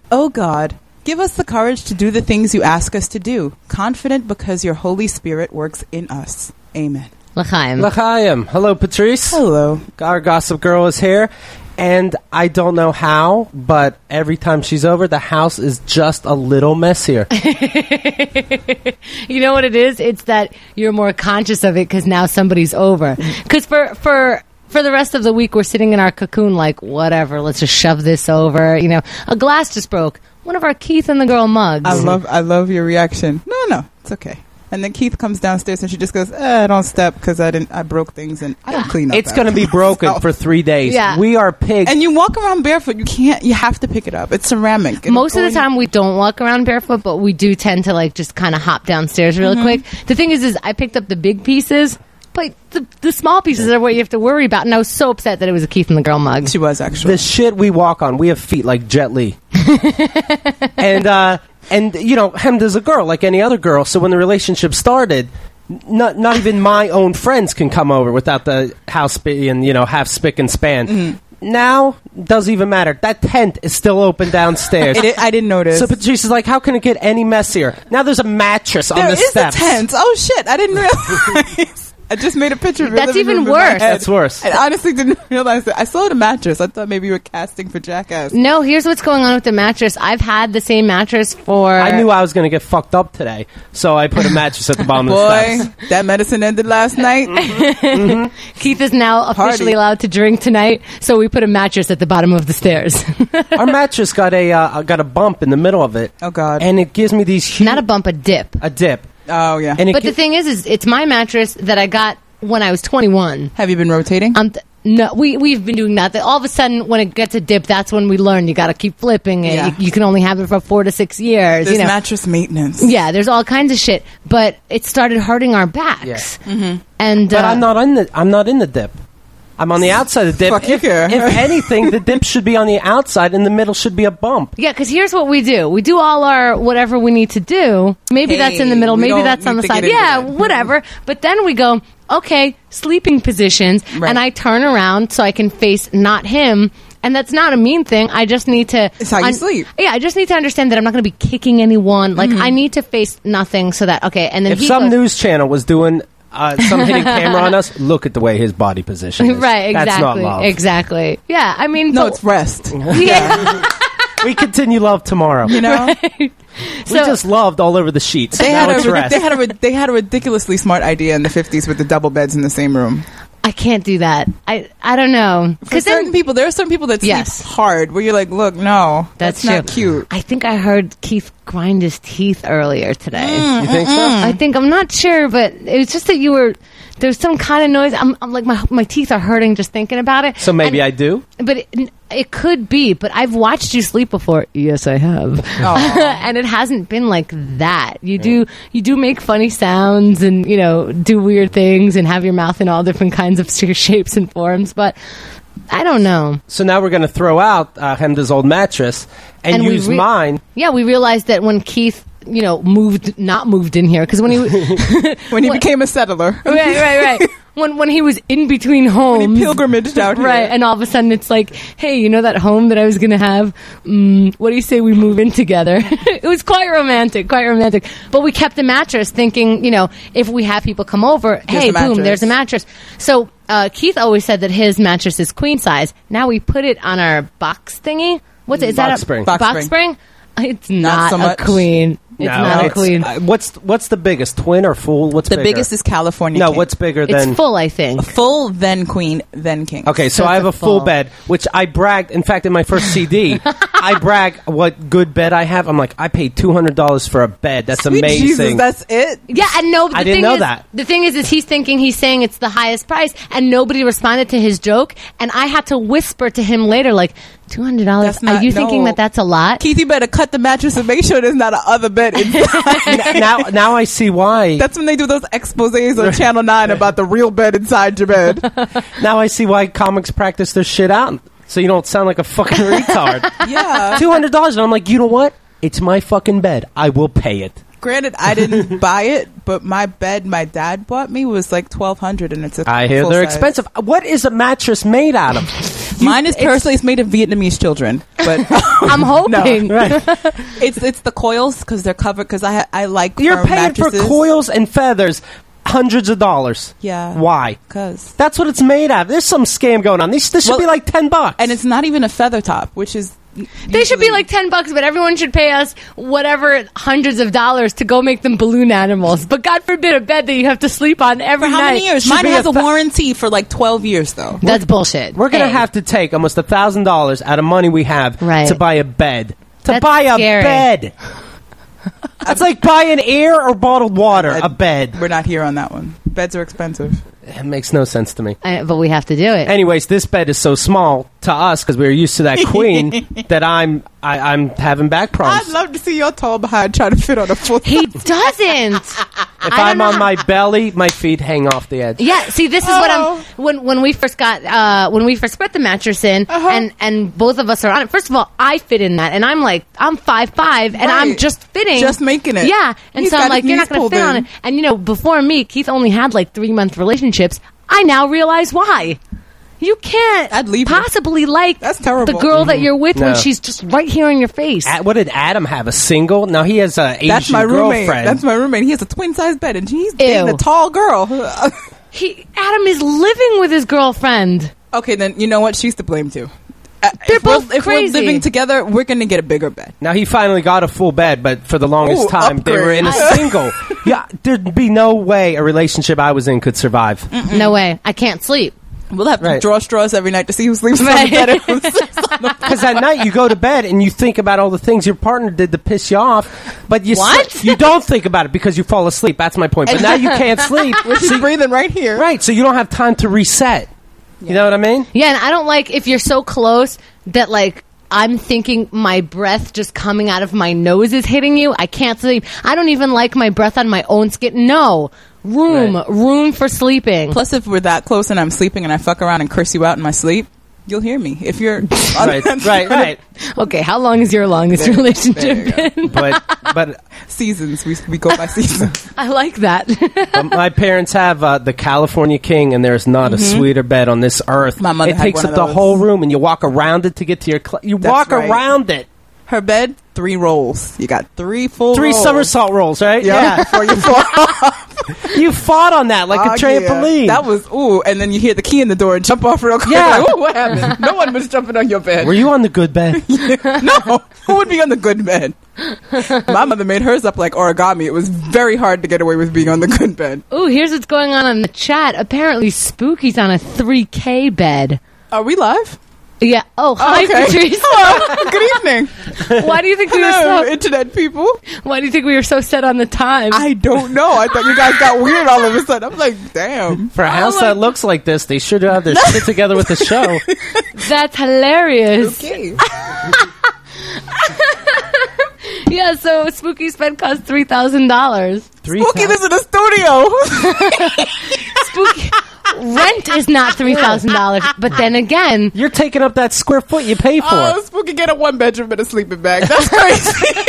Oh God, give us the courage to do the things you ask us to do, confident because your Holy Spirit works in us. Amen. L'chaim. L'chaim. Hello, Patrice. Hello. Our gossip girl is here. And I don't know how, but every time she's over, the house is just a little messier. You know what it is? It's that you're more conscious of it because now somebody's over. Because for the rest of the week, we're sitting in our cocoon like, whatever, let's just shove this over. You know, a glass just broke. One of our Keith and the Girl mugs. I love your reaction. No, it's okay. And then Keith comes downstairs and she just goes, don't step because I broke things and I don't clean up. It's going to be broken for 3 days. Yeah. We are pigs. And you walk around barefoot. You have to pick it up. It's ceramic. Most of the time we don't walk around barefoot, but we do tend to like just kind of hop downstairs real quick. The thing is I picked up the big pieces, but the small pieces are what you have to worry about. And I was so upset that it was a Keith and the Girl mug. She was actually. The shit we walk on, we have feet like Jet Li. And, you know, Hemda's a girl like any other girl. So when the relationship started, not even my own friends can come over without the house being, you know, half spick and span. Now, doesn't even matter. That tent is still open downstairs. I didn't notice. So Patrice is like, how can it get any messier? Now there's a mattress on the steps. There is a tent. Oh, shit. I didn't realize. I just made a picture of it. That's even worse. That's worse. I honestly didn't realize that. I saw the mattress. I thought maybe you were casting for Jackass. No, here's what's going on with the mattress. I've had the same mattress for... I knew I was going to get fucked up today, so I put a mattress at the bottom of the steps. That medicine ended last night. Keith is now officially allowed to drink tonight, so we put a mattress at the bottom of the stairs. Our mattress got a bump in the middle of it. Oh, God. And it gives me these huge... Not a bump, a dip. A dip. Oh, yeah. But the thing is it's my mattress that I got when I was 21. Have you been rotating? No, we've been doing that. All of a sudden, when it gets a dip, that's when we learn you got to keep flipping it. Yeah. You can only have it for 4 to 6 years. There's mattress maintenance. Yeah, there's all kinds of shit. But it started hurting our backs. Yeah. Mm-hmm. And but I'm not in the dip. I'm on the outside of the dip. Fuck if anything, the dip should be on the outside, and the middle should be a bump. Yeah, because here's what we do. We do all our whatever we need to do. Maybe that's in the middle. Maybe that's on the side. Yeah, whatever. But then we go, okay, sleeping positions, and I turn around so I can face not him. And that's not a mean thing. I just need to... It's how you sleep. Yeah, I just need to understand that I'm not going to be kicking anyone. Like, I need to face nothing so that... Okay, and then if some news channel was doing... some hidden camera on us. Look at the way his body position is. Right, exactly. That's not love. Exactly. Yeah, I mean... No, it's rest. Yeah. We continue love tomorrow. You know? Right. We just loved all over the sheets. They had a ridiculously smart idea in the 50s with the double beds in the same room. I can't do that. I don't know. For certain people, there are some people that sleep hard where you're like, look, no, that's not cute. I think I heard Keith grind his teeth earlier today. You think so? I'm not sure, but it was just that there's some kind of noise. I'm like, my teeth are hurting just thinking about it. So maybe I do? But it could be, but I've watched you sleep before. Yes, I have. And it hasn't been like that. You do make funny sounds and, you know, do weird things and have your mouth in all different kinds of shapes and forms, but I don't know. So now we're going to throw out Hemda's old mattress and use mine. Yeah, we realized that when Keith, you know, not moved in here, because when he when he became a settler, right. When he was in between homes, when he pilgrimaged out here, right, and all of a sudden it's like, hey, you know that home that I was going to have? What do you say we move in together? It was quite romantic. But we kept the mattress, thinking, you know, if we have people come over, hey, boom, there's a mattress. So Keith always said that his mattress is queen size. Now we put it on our box thingy. What's it? Is that a box spring? It's not so a queen. It's not a queen. What's the biggest, twin or full? What's the bigger? biggest is California. No, King. what's bigger than? It's full, I think. Full, then queen, then king. Okay, so I have a full bed, which I bragged. In fact, in my first CD, I brag what good bed I have. I'm like, I paid $200 for a bed. That's amazing. Jesus, that's it. Yeah, and no, I didn't know that. The thing is he's saying it's the highest price, and nobody responded to his joke, and I had to whisper to him later, like, $200. Are you thinking that that's a lot? Keith, you better cut the mattress and make sure there's not a other bed inside. now I see why. That's when they do those exposés on Channel 9 about the real bed inside your bed. Now I see why comics practice their shit out, so you don't sound like a fucking retard. Yeah. $200, and I'm like, you know what? It's my fucking bed. I will pay it. Granted, I didn't buy it, but my bed my dad bought me was like $1,200, and it's a I hear they're expensive. What is a mattress made out of? Mine is personally, it's made of Vietnamese children, but I'm hoping. No. Right. It's the coils because they're covered. Because I like You're firm paying for mattresses. coils and feathers, hundreds of dollars. Yeah. Why? Because That's what it's made of. There's some scam going on. This should be like $10. and it's not even a feather top, which is They should be like $10, but everyone should pay us whatever hundreds of dollars to go make them balloon animals. But God forbid a bed that you have to sleep on every for how night. many years? Should Mine be has a a warranty for like 12 years though. That's bullshit. We're going to Hey. have to take almost $1,000 out of money we have Right. to buy a bed. To That's buy a scary. bed. That's like buying air or bottled water. A bed. We're not here on that one. Beds are expensive. It makes no sense to me. But we have to do it. Anyways, this bed is so small to us because we're used to that queen that I'm having back problems. I'd love to see your tall behind try to fit on a full. He doesn't. If I'm on my belly, my feet hang off the edge. Yeah, see, this is what I'm. When we first got when we first put the mattress in, and both of us are on it. First of all, I fit in that, and I'm 5'5", and I'm just fitting, Just making it. Yeah, and He's so I'm got like, his you're knees not going to pulled fit on in. it. And before me, Keith only had like 3-month relationships. I now realize why. You can't I'd leave you. possibly like That's terrible. the girl that you're with No. when she's just right here in your face. What did Adam have? A single? No, he has a Asian That's my roommate. girlfriend. That's my roommate. He has a twin size bed, and he's dating Ew. a tall girl. Adam is living with his girlfriend. Okay, then you know what? She's to blame too. They're both if crazy. we're living together, we're going to get a bigger bed. Now he finally got a full bed, but for the longest Ooh, time they were in a upgrade. single. Yeah, there'd be no way a relationship I was in could survive. No way. I can't sleep. We'll have to Right. draw straws every night to see who sleeps Right. on the bed. And who sleeps on the Because at night you go to bed and you think about all the things your partner did to piss you off, but you don't think about it because you fall asleep. That's my point. But now you can't sleep. She's breathing right here. Right, so you don't have time to reset. You know what I mean? Yeah, and I don't like if you're so close that like I'm thinking my breath just coming out of my nose is hitting you. I can't sleep. I don't even like my breath on my own skin. No. Room for sleeping. Plus, if we're that close and I'm sleeping and I fuck around and curse you out in my sleep, you'll hear me. If you're Right. Okay, how long is your longest There relationship you been? But seasons, we go by seasons. I like that. my parents have the California King, and there's not a sweeter bed on this earth. My mother it had takes one up of the those. whole room, and you walk around it to get to your. You That's walk right. around it. Her bed, 3 rolls. You got 3 full 3 rolls. somersault rolls, right? Yeah, before you fall. You fought on that like Oh, a trampoline. yeah. That was and then you hear the key in the door and jump off real quick. Yeah. Like, ooh, what happened? No one was jumping on your bed. Were you on the good bed? No, who would be on the good bed? My mother made hers up like origami. It was very hard to get away with being on the good bed. Ooh, here's what's going on in the chat. Apparently Spooky's on a 3K bed. Are we live? Yeah. Oh, hi, okay. Patrice. Hello. Good evening. Why do you think we were Hello, so? internet people. Why do you think we were so set on the time? I don't know. I thought you guys got weird all of a sudden. I'm like, damn. For a house that looks like this, they should have their shit together with the show. That's hilarious. Okay. Yeah. So Spooky's bed cost $3,000. Spooky lives in a studio. Spooky rent is not $3,000, but then again, You're taking up that square foot you pay for. Oh, Spooky get a 1-bedroom and a sleeping bag. That's crazy.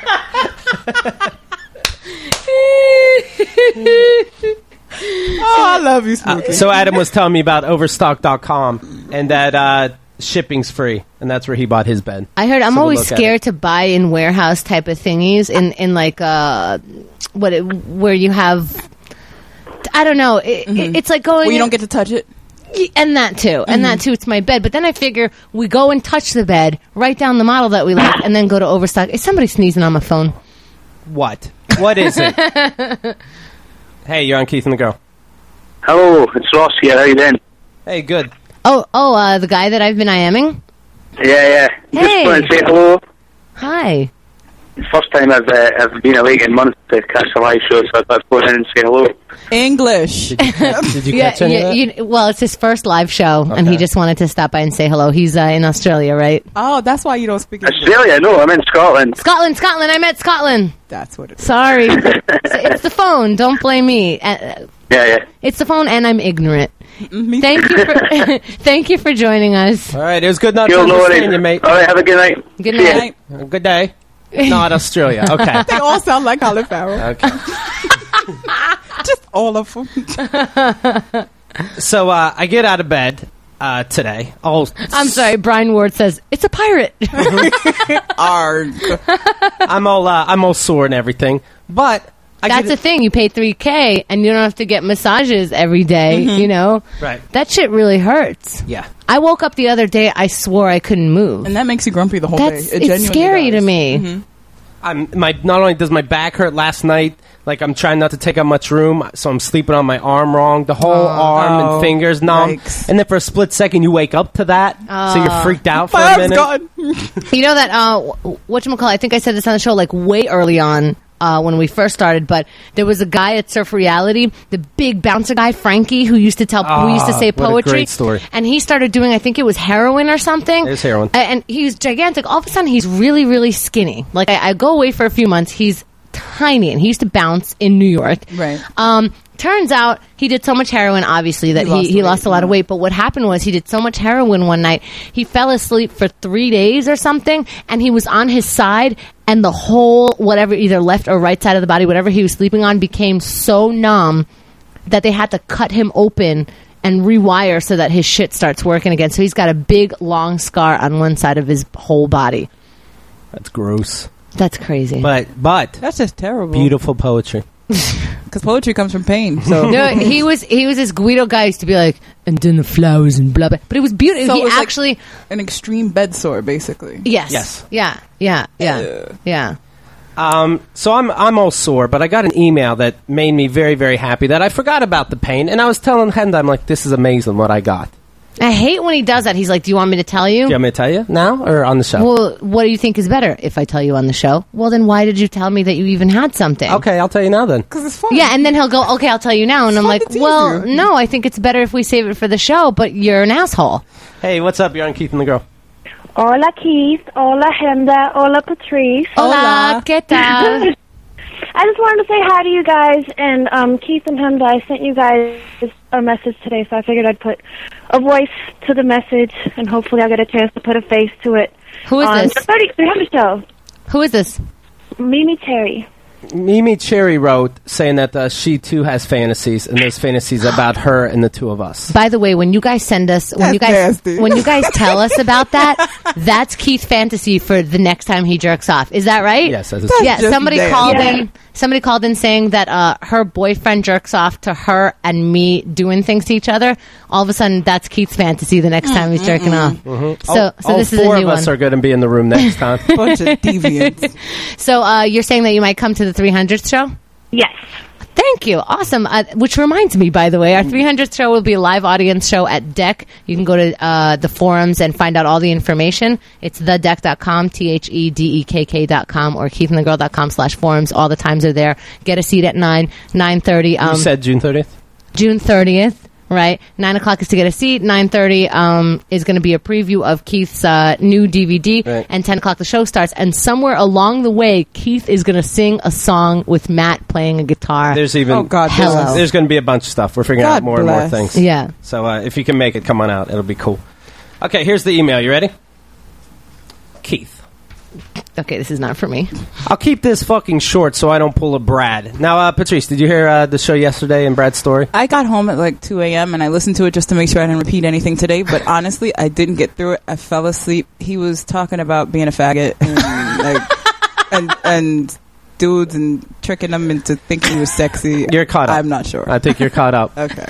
Oh, I love you, Spooky. So Adam was telling me about Overstock.com and that shipping's free, and that's where he bought his bed. I heard I'm So we'll always look at scared to buy in warehouse type of thingies in like where you have. I don't know. It's like going. well, you don't get to touch it. And that too. And that too. It's my bed. But then I figure we go and touch the bed, write down the model that we like, and then go to Overstock. Is somebody sneezing on my phone? What? What is it? Hey, you're on Keith and the Girl. Hello, it's Ross here. How you doing? Hey, good. Oh, the guy that I've been IMing? Yeah. Hey. Just want to say hello. Hi. First time I've been awake in months to catch a live show, so I thought I'd go in and say hello. English. Did you catch any of that? Well, it's his first live show, and he just wanted to stop by and say hello. He's in Australia, right? Oh, that's why you don't speak English. Australia? No, I'm in Scotland. Scotland. I meant Scotland. That's what it is. Sorry. It's the phone. Don't blame me. Yeah. It's the phone, and I'm ignorant. Me Thank you for thank you for joining us. All right, it was good not to Cool, no understand worries. you, mate. All right, have a good night. Good See ya. night. Good day. Not Australia. Okay. They all sound like Colin Farrell. Okay. Just all of them. So I get out of bed, today. Oh, I'm sorry. Brian Ward says it's a pirate. Arg. I'm all sore and everything, but That's the thing. You pay $3,000 and you don't have to get massages every day, you know? Right. That shit really hurts. Yeah. I woke up the other day, I swore I couldn't move. And that makes you grumpy the whole day. It's genuinely scary does. to me. Not only does my back hurt last night, like I'm trying not to take up much room, so I'm sleeping on my arm wrong. The whole arm and fingers numb. Yikes. And then for a split second, you wake up to that, so you're freaked out for My a arm's minute. gone. You know that, whatchamacallit, I think I said this on the show like way early on when we first started, but there was a guy at Surf Reality, the big bouncer guy, Frankie, who used to who used to say what a poetry. great story. And he started doing, I think it was heroin or something. It was heroin. And he's gigantic. All of a sudden, he's really, really skinny. Like, I go away for a few months, he's tiny, and he used to bounce in New York. Right. Turns out he did so much heroin, obviously, that he lost a lot of weight. But what happened was he did so much heroin one night, he fell asleep for 3 days or something, and he was on his side, and the whole, whatever, either left or right side of the body, whatever he was sleeping on, became so numb that they had to cut him open and rewire so that his shit starts working again. So he's got a big, long scar on one side of his whole body. That's gross. That's crazy. But That's just terrible. beautiful poetry. Because poetry comes from pain. So No, he was this Guido guy used to be like, and then the flowers and blah blah. But it was beautiful. So He it was like actually, an extreme bed sore, basically. yes, yeah. So I'm all sore, but I got an email that made me very, very happy that I forgot about the pain, and I was telling Henda, I'm like, this is amazing what I got. I hate when he does that. He's like, "Do you want me to tell you?" Do you want me to tell you now or on the show? Well, what do you think is better? If I tell you on the show, well, then why did you tell me that you even had something? Okay, I'll tell you now then. Because it's fun. Yeah, and then he'll go, "Okay, I'll tell you now," and I'm fun like, to tease "Well, you. no, I think it's better if we save it for the show." But you're an asshole. Hey, what's up? You're on Keith and the Girl. Hola, Keith. Hola, Henda. Hola, Patrice. Hola, ¿qué tal? I just wanted to say hi to you guys. And Keith and Henda, I sent you guys a message today, so I figured I'd put a voice to the message, and hopefully I'll get a chance to put a face to it. Who is this? The 300 show. Who is this? Mimi Terry. Mimi Cherry wrote saying that she too has fantasies, and those fantasies about her and the two of us. By the way, when you guys send us, when That's you nasty. when you guys tell us about that, that's Keith's fantasy for the next time he jerks off. Is that right? Yes, that's Yeah. just Somebody nasty. called Yeah. in. Somebody called in saying that her boyfriend jerks off to her and me doing things to each other. All of a sudden, that's Keith's fantasy the next time he's jerking off. So all this is a four new of us one. are going to be in the room next time. Bunch of deviants. So you're saying that you might come to the 300th show? Yes. Thank you. Awesome. Which reminds me, by the way, our 300th show will be a live audience show at Deck. You can go to the forums and find out all the information. It's thedeck.com, THEDEKK.com, or keithandthegirl.com/forums. All the times are there. Get a seat at 9:30. You said June 30th? June 30th. Right, 9 o'clock is to get a seat. 9:30 is going to be a preview of Keith's new DVD, Right. and 10 o'clock the show starts. And somewhere along the way, Keith is going to sing a song with Matt playing a guitar. There's even Oh, God Hello. bless. there's going to be a bunch of stuff. We're figuring out God more and more bless. things. Yeah. So if you can make it, come on out. It'll be cool. Okay, here's the email. You ready? Keith. Okay, this is not for me. I'll keep this fucking short so I don't pull a Brad. Now, Patrice, did you hear the show yesterday and Brad's story? I got home at like 2 a.m. and I listened to it just to make sure I didn't repeat anything today. But honestly, I didn't get through it. I fell asleep. He was talking about being a faggot and and dudes and tricking them into thinking he was sexy. You're caught up. I'm not sure. I think you're caught up. Okay.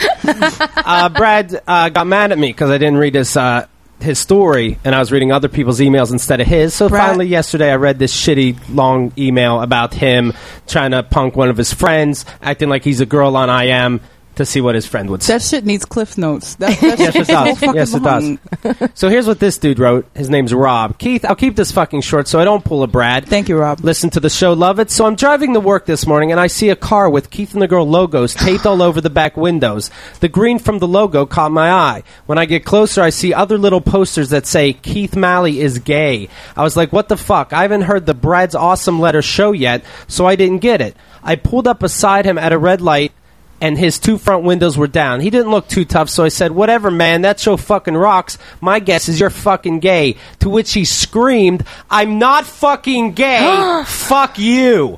Brad got mad at me because I didn't read his story, and I was reading other people's emails instead of his. So Brad- finally yesterday I read this shitty long email about him trying to punk one of his friends, acting like he's a girl on IM to see what his friend would say. That shit needs Cliff Notes. That Yes, it does. fucking Yes, it does. long. So here's what this dude wrote. His name's Rob. Keith, I'll keep this fucking short so I don't pull a Brad. Thank you, Rob. Listen to the show, love it. So I'm driving to work this morning and I see a car with Keith and the Girl logos taped all over the back windows. The green from the logo caught my eye. When I get closer, I see other little posters that say Keith Malley is gay. I was like, what the fuck? I haven't heard the Brad's Awesome Letter show yet, so I didn't get it. I pulled up beside him at a red light and his two front windows were down. He didn't look too tough, so I said, whatever, man, that show fucking rocks. My guess is you're fucking gay. To which he screamed, I'm not fucking gay. Fuck you.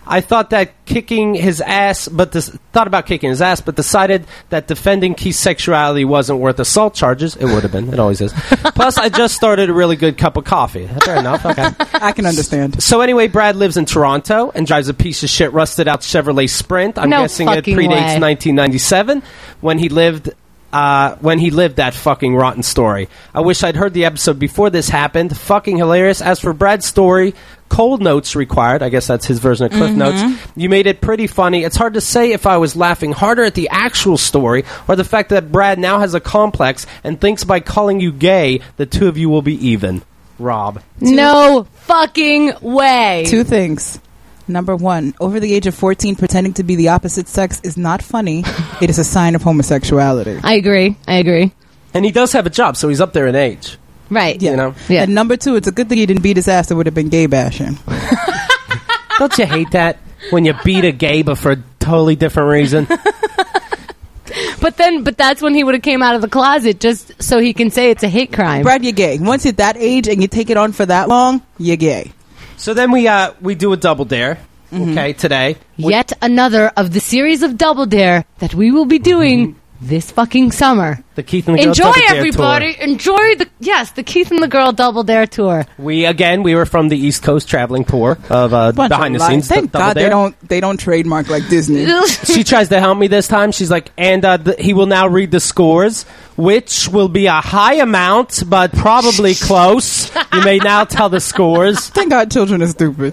I thought that kicking his ass, but thought about kicking his ass, but decided that defending Keith's sexuality wasn't worth assault charges. It would have been. It always is. Plus, I just started a really good cup of coffee. Fair enough. Okay. I can understand. So anyway, Brad lives in Toronto and drives a piece of shit rusted out Chevrolet Sprint. I'm No guessing it fucking predates way. 1997 when he lived that fucking rotten story. I wish I'd heard the episode before this happened. Fucking hilarious. As for Brad's story, cold notes required. I guess that's his version of Cliff Notes. You made it pretty funny. It's hard to say if I was laughing harder at the actual story or the fact that Brad now has a complex and thinks by calling you gay, the two of you will be even. Rob. No fucking way. 2 things. Number 1, over the age of 14, pretending to be the opposite sex is not funny. It is a sign of homosexuality. I agree. And he does have a job, so he's up there in age. Right. You know? Yeah. And number 2, it's a good thing he didn't beat his ass. It would have been gay bashing. Don't you hate that? When you beat a gay but for a totally different reason? But that's when he would have came out of the closet just so he can say it's a hate crime. Brad, you're gay. Once you're that age and you take it on for that long, you're gay. So then we do a double dare, okay, today. Yet another of the series of Double Dare that we will be doing this fucking summer. The Keith and the Girl Enjoy, Double Dare everybody. Tour. Enjoy the Keith and the Girl Double Dare tour. We were from the East Coast traveling tour of Bunch behind of the scenes. lies. Thank Double God Dare. they don't trademark like Disney. She tries to help me this time. She's like, and he will now read the scores, which will be a high amount, but probably close. You may now tell the scores. Thank God children are stupid.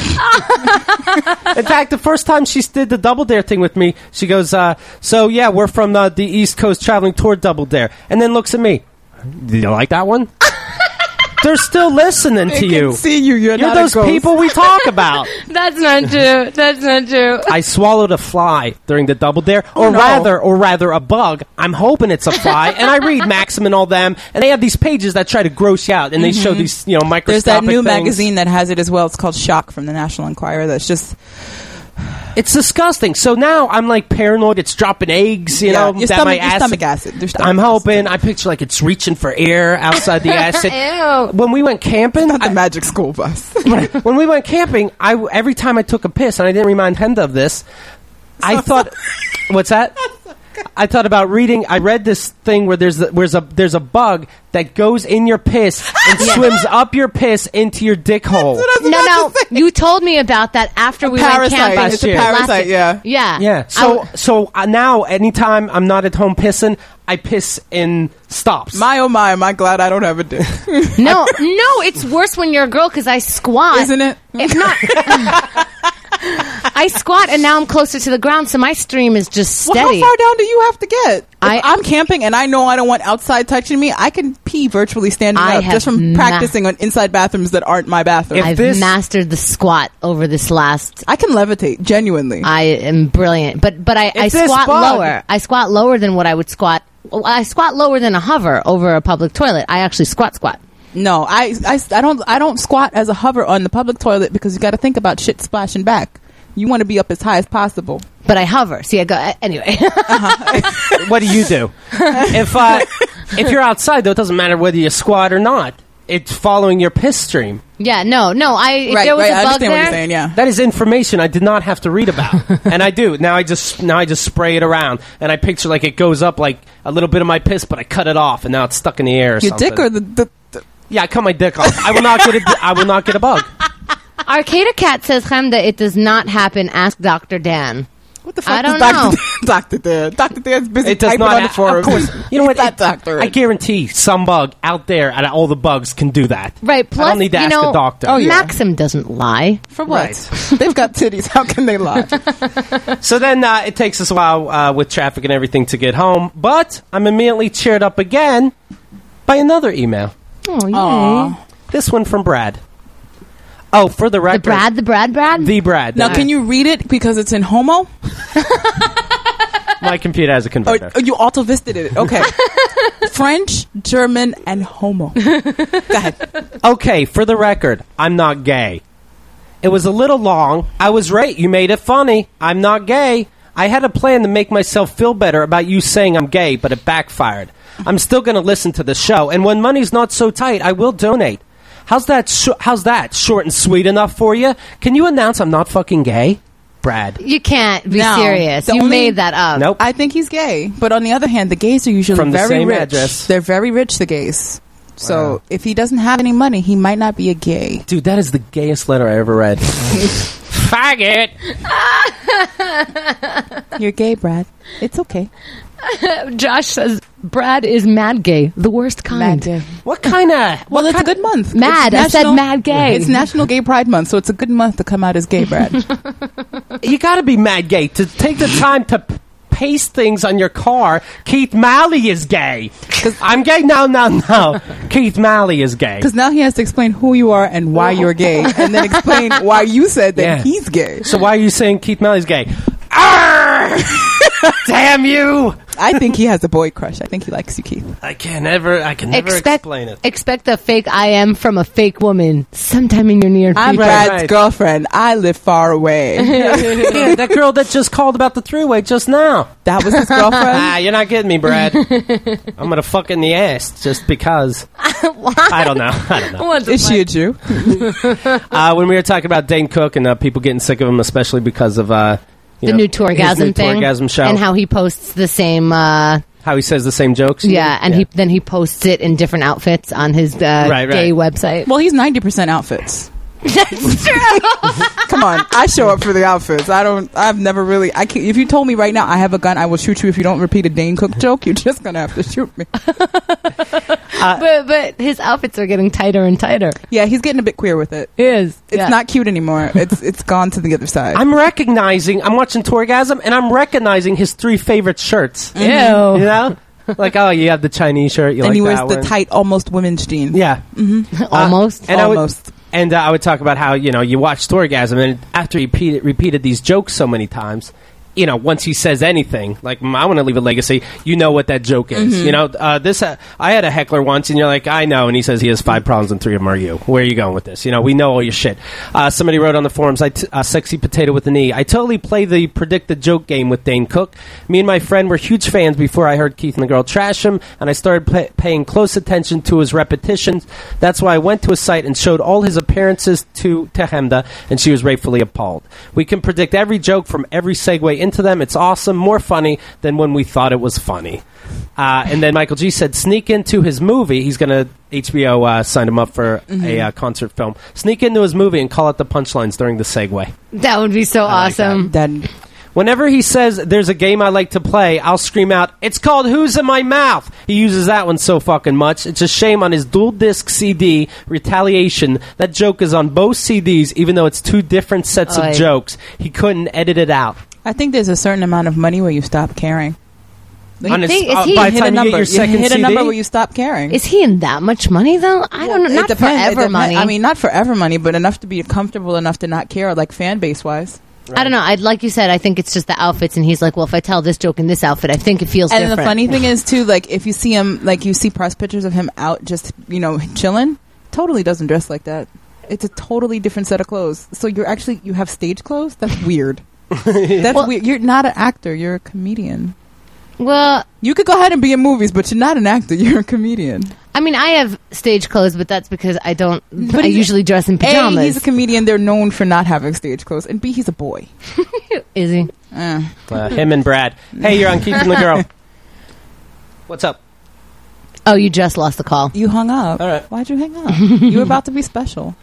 In fact, the first time she did the Double Dare thing with me, she goes, so yeah, we're from the East Coast traveling tour Double Dare. And then looks at me. Did you like that one? They're still listening to They you. can see you. You're not those a ghost. people we talk about. That's not true. That's not true. I swallowed a fly during the Double Dare, or no. rather a bug. I'm hoping it's a fly, and I read Maxim and all them, and they have these pages that try to gross you out, and they show these, microscopic There's that new things. magazine that has it as well. It's called Shock from the National Enquirer. That's just It's disgusting. So now I'm like paranoid. It's dropping eggs, your that my stomach acid. Your stomach I'm acid. hoping. I picture like it's reaching for air outside the acid. Ew. When we went camping, Not the magic school bus. when we went camping, every time I took a piss, and I didn't remind Henda of this, I thought, what's that? I thought about reading. I read this thing where there's a bug that goes in your piss and swims up your piss into your dick hole. No, you told me about that after we went Parasite. camping. It's a parasite, yeah. Yeah. Yeah. So now, anytime I'm not at home pissing, I piss in stops. My oh my, am I glad I don't have a dick. No, it's worse when you're a girl because I squat. Isn't it? If not, I squat and now I'm closer to the ground, so my stream is just Well, steady. how far down do you have to get? If I- I'm camping and I know I don't want outside touching me, I can pee virtually standing I up have just from practicing on inside bathrooms that aren't my bathroom. If I've this- mastered the squat over this last. I can levitate, genuinely. I am brilliant, but I If this squat bug- lower. I squat lower than what I would squat. I squat lower than a hover over a public toilet. I actually squat. No, I don't squat as a hover on the public toilet because you got to think about shit splashing back. You want to be up as high as possible. But I hover. See, I go anyway. What do you do? If you're outside, though, it doesn't matter whether you squat or not. It's following your piss stream. Yeah, no. If Right, there was right. a I bug understand there, what you're saying. Yeah. That is information I did not have to read about, and I do now. I just spray it around, and I picture like it goes up like a little bit of my piss, but I cut it off, and now it's stuck in the air. Or Your something. dick or the Yeah, I cut my dick off. I will not get I will not get a bug. Arcada Cat says, Hamda, it does not happen. Ask Dr. Dan. what the fuck? I don't does know. Dr. Dan. Dr. Dan's busy It does typing not. on the forum. Of course, you know what? That doctor. I guarantee some bug out there, and all the bugs can do that. Right. Plus, I don't need to ask a doctor. Oh, yeah. Maxim doesn't lie. For what? Right. They've got titties. How can they lie? So then it takes us a while with traffic and everything to get home, but I'm immediately cheered up again by another email. Oh, yay. Aw. This one from Brad. Oh, for the record. The Brad? The Brad. Now, can you read it because it's in homo? My computer has a converter. Oh, you auto-visted it. Okay. French, German, and homo. Go ahead. Okay, for the record, I'm not gay. It was a little long. I was right. You made it funny. I'm not gay. I had a plan to make myself feel better about you saying I'm gay, but it backfired. I'm still going to listen to the show, and when money's not so tight, I will donate. How's that short and sweet enough for you? Can you announce I'm not fucking gay? Brad. You can't be No, serious. the You only- made that up. Nope. I think he's gay. But on the other hand, the gays are usually From the very same rich. address. They're very rich, the gays. So Wow. if he doesn't have any money, he might not be a gay. Dude, that is the gayest letter I ever read. Faggot. You're gay, Brad. It's okay. Josh says Brad is mad gay, the worst kind. What kind of... Well, it's a good month. Mad. It's I said mad gay. It's National Gay Pride Month, so it's a good month to come out as gay, Brad. You got to be mad gay to take the time to paste things on your car. Keith Malley is gay. I'm gay? No. Keith Malley is gay. Because now he has to explain who you are and why you're gay, and then explain why you said that Yeah. he's gay. So why are you saying Keith Malley's gay? Arr! Damn you! I think he has a boy crush. I think he likes you, Keith. I can never explain it. Expect a fake I am from a fake woman sometime in your near future. I'm Brad's girlfriend. I live far away. Yeah, that girl that just called about the three-way just now. That was his girlfriend? You're not getting me, Brad. I'm gonna fuck in the ass just because. I don't know. Is she a Jew? When we were talking about Dane Cook and people getting sick of him, especially because of the new Tourgasm thing, Tourgasm show, and how he posts the same. how he says the same jokes. Yeah, and he posts it in different outfits on his gay website. Well, he's 90% outfits. That's true. Come on, I show up for the outfits. I've never really. I can't, if you told me right now I have a gun, I will shoot you if you don't repeat a Dane Cook joke. You're just gonna have to shoot me. But his outfits are getting tighter and tighter. Yeah, he's getting a bit queer with it. It's Not cute anymore. It's gone to the other side. I'm watching Tourgasm, and I'm recognizing his 3 favorite shirts. Ew. You know? Like, oh, you have the Chinese shirt. You and like he wears that the one. tight, almost women's jeans. Yeah. Almost. And Almost. I would talk about how, you watch Tourgasm, and after he repeated these jokes so many times, once he says anything, like, I want to leave a legacy, you know what that joke is. I had a heckler once, and you're like, I know, and he says he has 5 problems and 3 of them are you. Where are you going with this? We know all your shit. Somebody wrote on the forums, Sexy Potato with an E. I totally play the predict the joke game with Dane Cook. Me and my friend were huge fans before I heard Keith and the girl trash him, and I started paying close attention to his repetitions. That's why I went to his site and showed all his appearances to Hemda, and she was rightfully appalled. We can predict every joke from every segue into them. It's awesome, more funny than when we thought it was funny. And then Michael G said, sneak into his movie. He's going to, HBO signed him up for a concert film. Sneak into his movie and call out the punchlines during the segue. That would be so awesome. Whenever he says, there's a game I like to play, I'll scream out, it's called Who's in My Mouth? He uses that one so fucking much. It's a shame on his dual disc CD, Retaliation. That joke is on both CDs, even though it's 2 different sets of jokes. He couldn't edit it out. I think there's a certain amount of money where you stop caring. On his, is he- by the hit a time you number. get your second hit CD, a number where you stop caring. Is he in that much money though? I don't know. Not It depends. forever money. I mean, not forever money, but enough to be comfortable enough to not care, like fan base wise. I don't know. Like you said, I think it's just the outfits, and he's like, well, if I tell this joke in this outfit, I think it feels And different. the funny thing is too, like if you see him, like you see press pictures of him out just chilling, totally doesn't dress like that. It's a totally different set of clothes. So you have stage clothes. That's weird. That's weird. You're not an actor. You're a comedian. Well, You could go ahead and be in movies, but you're not an actor. You're a comedian. I mean, I have stage clothes, but that's because I don't. But I usually dress in pajamas. A, he's a comedian. They're known for not having stage clothes. And B, he's a boy. Is he? him and Brad. Hey, you're on Keith and the Girl. What's up? Oh, you just lost the call. You hung up. All right. Why'd you hang up? You were about to be special.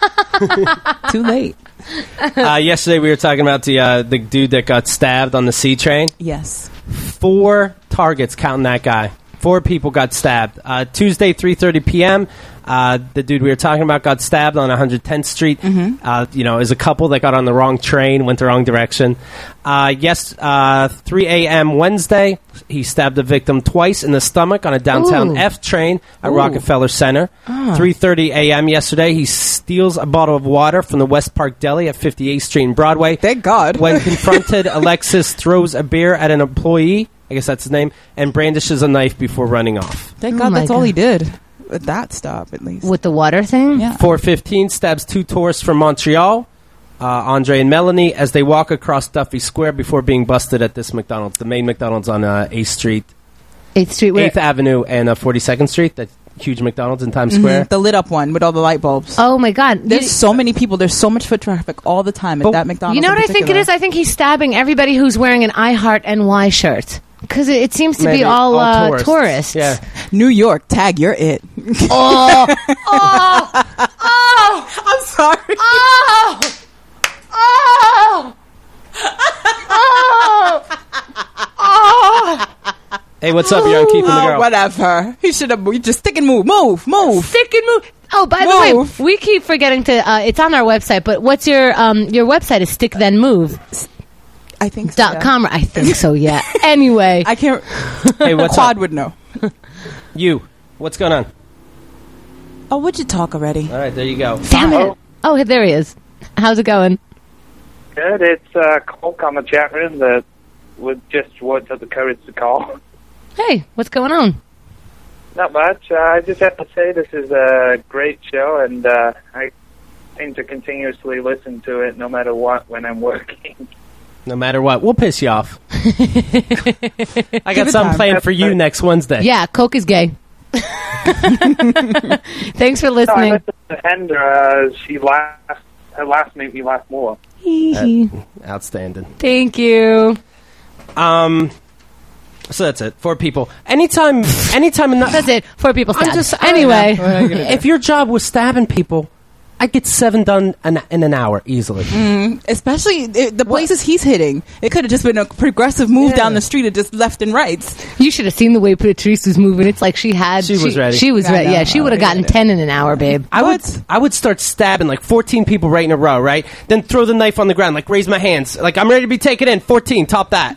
Too late. Yesterday we were talking about the dude that got stabbed on the C train. Yes. 4 targets, counting that guy. 4 people got stabbed. Tuesday, 3:30 p.m., the dude we were talking about got stabbed on 110th Street. Is a couple that got on the wrong train, went the wrong direction. 3 a.m. Wednesday, he stabbed the victim twice in the stomach on a downtown F train at Rockefeller Center. 3:30 a.m. yesterday, he steals a bottle of water from the West Park Deli at 58th Street and Broadway. Thank God. When confronted, Alexis throws a beer at an employee, I guess that's his name, and brandishes a knife before running off. Thank Oh God my that's all God. he did. At that stop, at least. With the water thing? Yeah. 4:15 stabs 2 tourists from Montreal, Andre and Melanie, as they walk across Duffy Square before being busted at this McDonald's, the main McDonald's on 8th Street, 8th Street. Where? 8th Avenue and 42nd Street. That huge McDonald's in Times Square. The lit up one with all the light bulbs. Oh my God! There's so many people. There's so much foot traffic all the time at that McDonald's. You know in what I think it particular. is? I think he's stabbing everybody who's wearing an I Heart NY shirt. Because it seems to Maybe be all tourists. Yeah. New York, tag, you're it. Oh! I'm sorry. Oh! Oh! Oh! Oh! Hey, what's up? You're on Keith and the Girl. Whatever. He should have. Just stick and move. Move. Stick and move. Oh, by the way, we keep forgetting to. It's on our website, but what's your website is Stick Then Move. I think so. .com. I think so. Yeah. Anyway, I can't. Hey, what's Quad up? would know. You. What's going on? Oh, would you talk already? All right, there you go. damn it. Oh, there he is. How's it going? Good. It's Colt on the chat room that would just want the courage to call. Hey, what's going on? Not much. I just have to say this is a great show, and I seem to continuously listen to it no matter what when I'm working. No matter what, we'll piss you off. I got it something time. planned for you next Wednesday. Yeah, Coke is gay. Thanks for No, I listening. listened to Hendra. Her last made me laugh more. Outstanding. Thank you. So that's it. 4 people. Anytime. That's it. 4 people I'm stabbed. just Anyway, if your job was stabbing people, I'd get 7 done in an hour easily. Especially the places he's hitting. It could have just been a progressive move down the street of just left and rights. you should have seen the way Patrice was moving. It's like she was ready. She was I ready. know. Yeah, she would have gotten 10 in an hour, babe. I would start stabbing like 14 people right in a row, right? Then throw the knife on the ground, like raise my hands, like I'm ready to be taken in. 14, top that.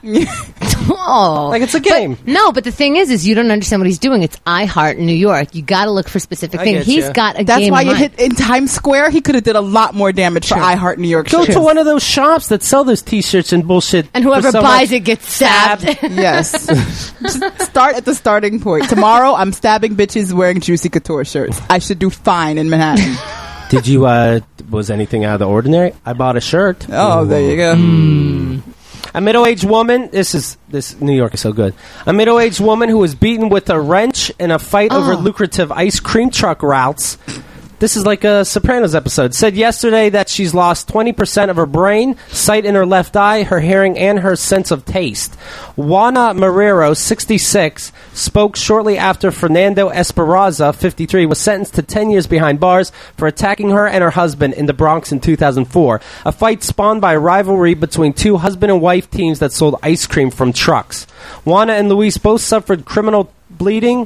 Oh, Like it's a game. But the thing is you don't understand what he's doing. It's I Heart New York. You got to look for specific I things. get He's ya. got a That's game why in you mind. hit in Times Square. He could have did a lot more damage for I Heart New York. Go shirts. to one of those shops that sell those T-shirts and bullshit. And whoever for so buys much. it gets stabbed. Yes. Just start at the starting point. Tomorrow, I'm stabbing bitches wearing Juicy Couture shirts. I should do fine in Manhattan. Did you? Was anything out of the ordinary? I bought a shirt. Oh, there you go. A middle-aged woman. This New York is so good. A middle-aged woman who was beaten with a wrench in a fight over lucrative ice cream truck routes. This is like a Sopranos episode. Said yesterday that she's lost 20% of her brain, sight in her left eye, her hearing, and her sense of taste. Juana Marrero, 66, spoke shortly after Fernando Esperanza, 53, was sentenced to 10 years behind bars for attacking her and her husband in the Bronx in 2004. A fight spawned by a rivalry between 2 husband and wife teams that sold ice cream from trucks. Juana and Luis both suffered cranial bleeding,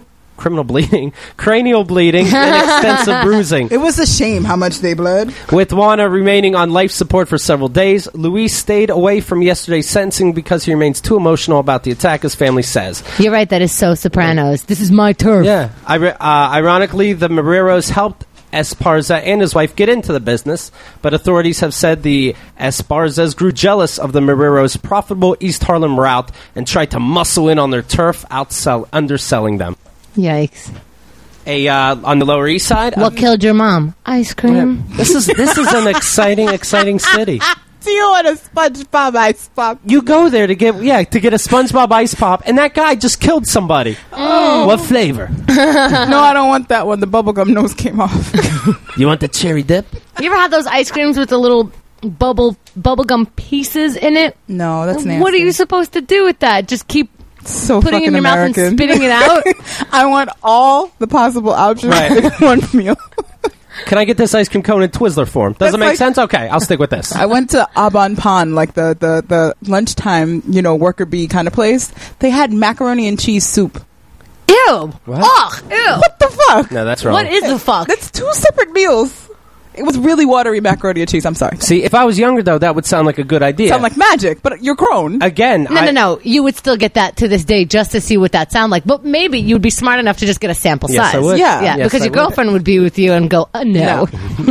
cranial bleeding, and extensive bruising. It was a shame how much they bled. With Juana remaining on life support for several days, Luis stayed away from yesterday's sentencing because he remains too emotional about the attack, his family says. You're right. That is so Sopranos. This is my turf. Yeah. Ironically, the Marreros helped Esparza and his wife get into the business, but authorities have said the Esparzas grew jealous of the Marreros' profitable East Harlem route and tried to muscle in on their turf, underselling them. Yikes. On the Lower East Side. What killed your mom? Ice cream. This is an exciting city. Do you want a SpongeBob ice pop? You go there to get a SpongeBob ice pop, and that guy just killed somebody. Oh. What flavor? No, I don't want that one. The bubblegum nose came off. You want the cherry dip? You ever had those ice creams with the little bubblegum pieces in it? No, that's nasty. What are you supposed to do with that? Just keep so putting it in your American. mouth and spitting it out? I want all the possible options Right. in one meal. Can I get this ice cream cone in Twizzler form? Does it That's make like- sense? Okay, I'll stick with this. I went to Aban Pan, like the lunchtime, worker bee kind of place. They had macaroni and cheese soup. Ew. What? Ugh. Ew. What the fuck? No, that's wrong. What is the fuck? That's 2 separate meals. It was really watery macaroni and cheese. I'm sorry. See, if I was younger, though, that would sound like a good idea. Sound like magic, but you're grown. Again, No. You would still get that to this day just to see what that sound like. But maybe you'd be smart enough to just get a sample Yes, size. I would. Yeah. Yeah, Yes, because I your would. girlfriend would be with you and go, no.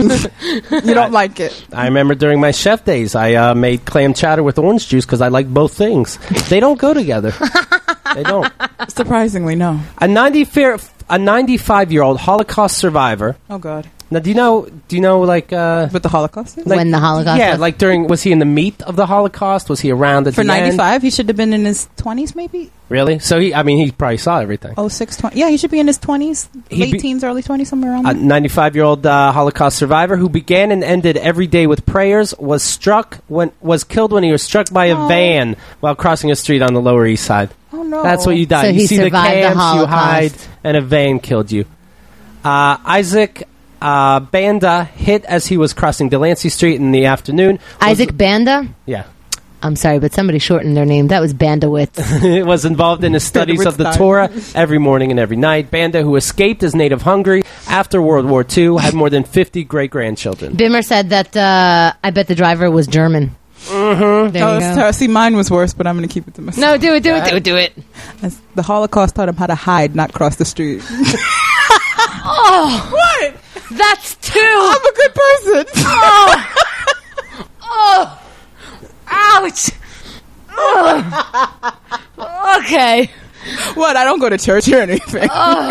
You don't like it. I remember during my chef days, I made clam chowder with orange juice because I like both things. They don't go together. They don't. Surprisingly, no. A a 95-year-old Holocaust survivor. Oh God. Now, do you know, like... With the Holocaust? like, when the Holocaust Yeah, was? like was he in the meat of the Holocaust? Was he around at For the end? 95, he should have been in his 20s, maybe? Really? So, he probably saw everything. 06, 20. Yeah, he should be in his 20s, late teens, early 20s, somewhere around A there. 95-year-old Holocaust survivor who began and ended every day with prayers was killed when he was struck by a van while crossing a street on the Lower East Side. Oh, no. That's what you died. So you he see the survived the camps, you hide, Holocaust. and a van killed you. Isaac Banda hit as he was crossing Delancey Street in the afternoon. Isaac Banda? Yeah. I'm sorry, but somebody shortened their name. That was Bandowitz. Was involved in his studies of the Torah every morning and every night. Banda, who escaped his native Hungary after World War II, had more than 50 great-grandchildren. Bimmer said that I bet the driver was German. Mm-hmm. There you go. See, mine was worse, but I'm going to keep it to myself. No, do it. As the Holocaust taught him how to hide, not cross the street. Oh, What? that's two. I'm a good person. Oh, ouch. Oh. Okay. What? I don't go to church or anything.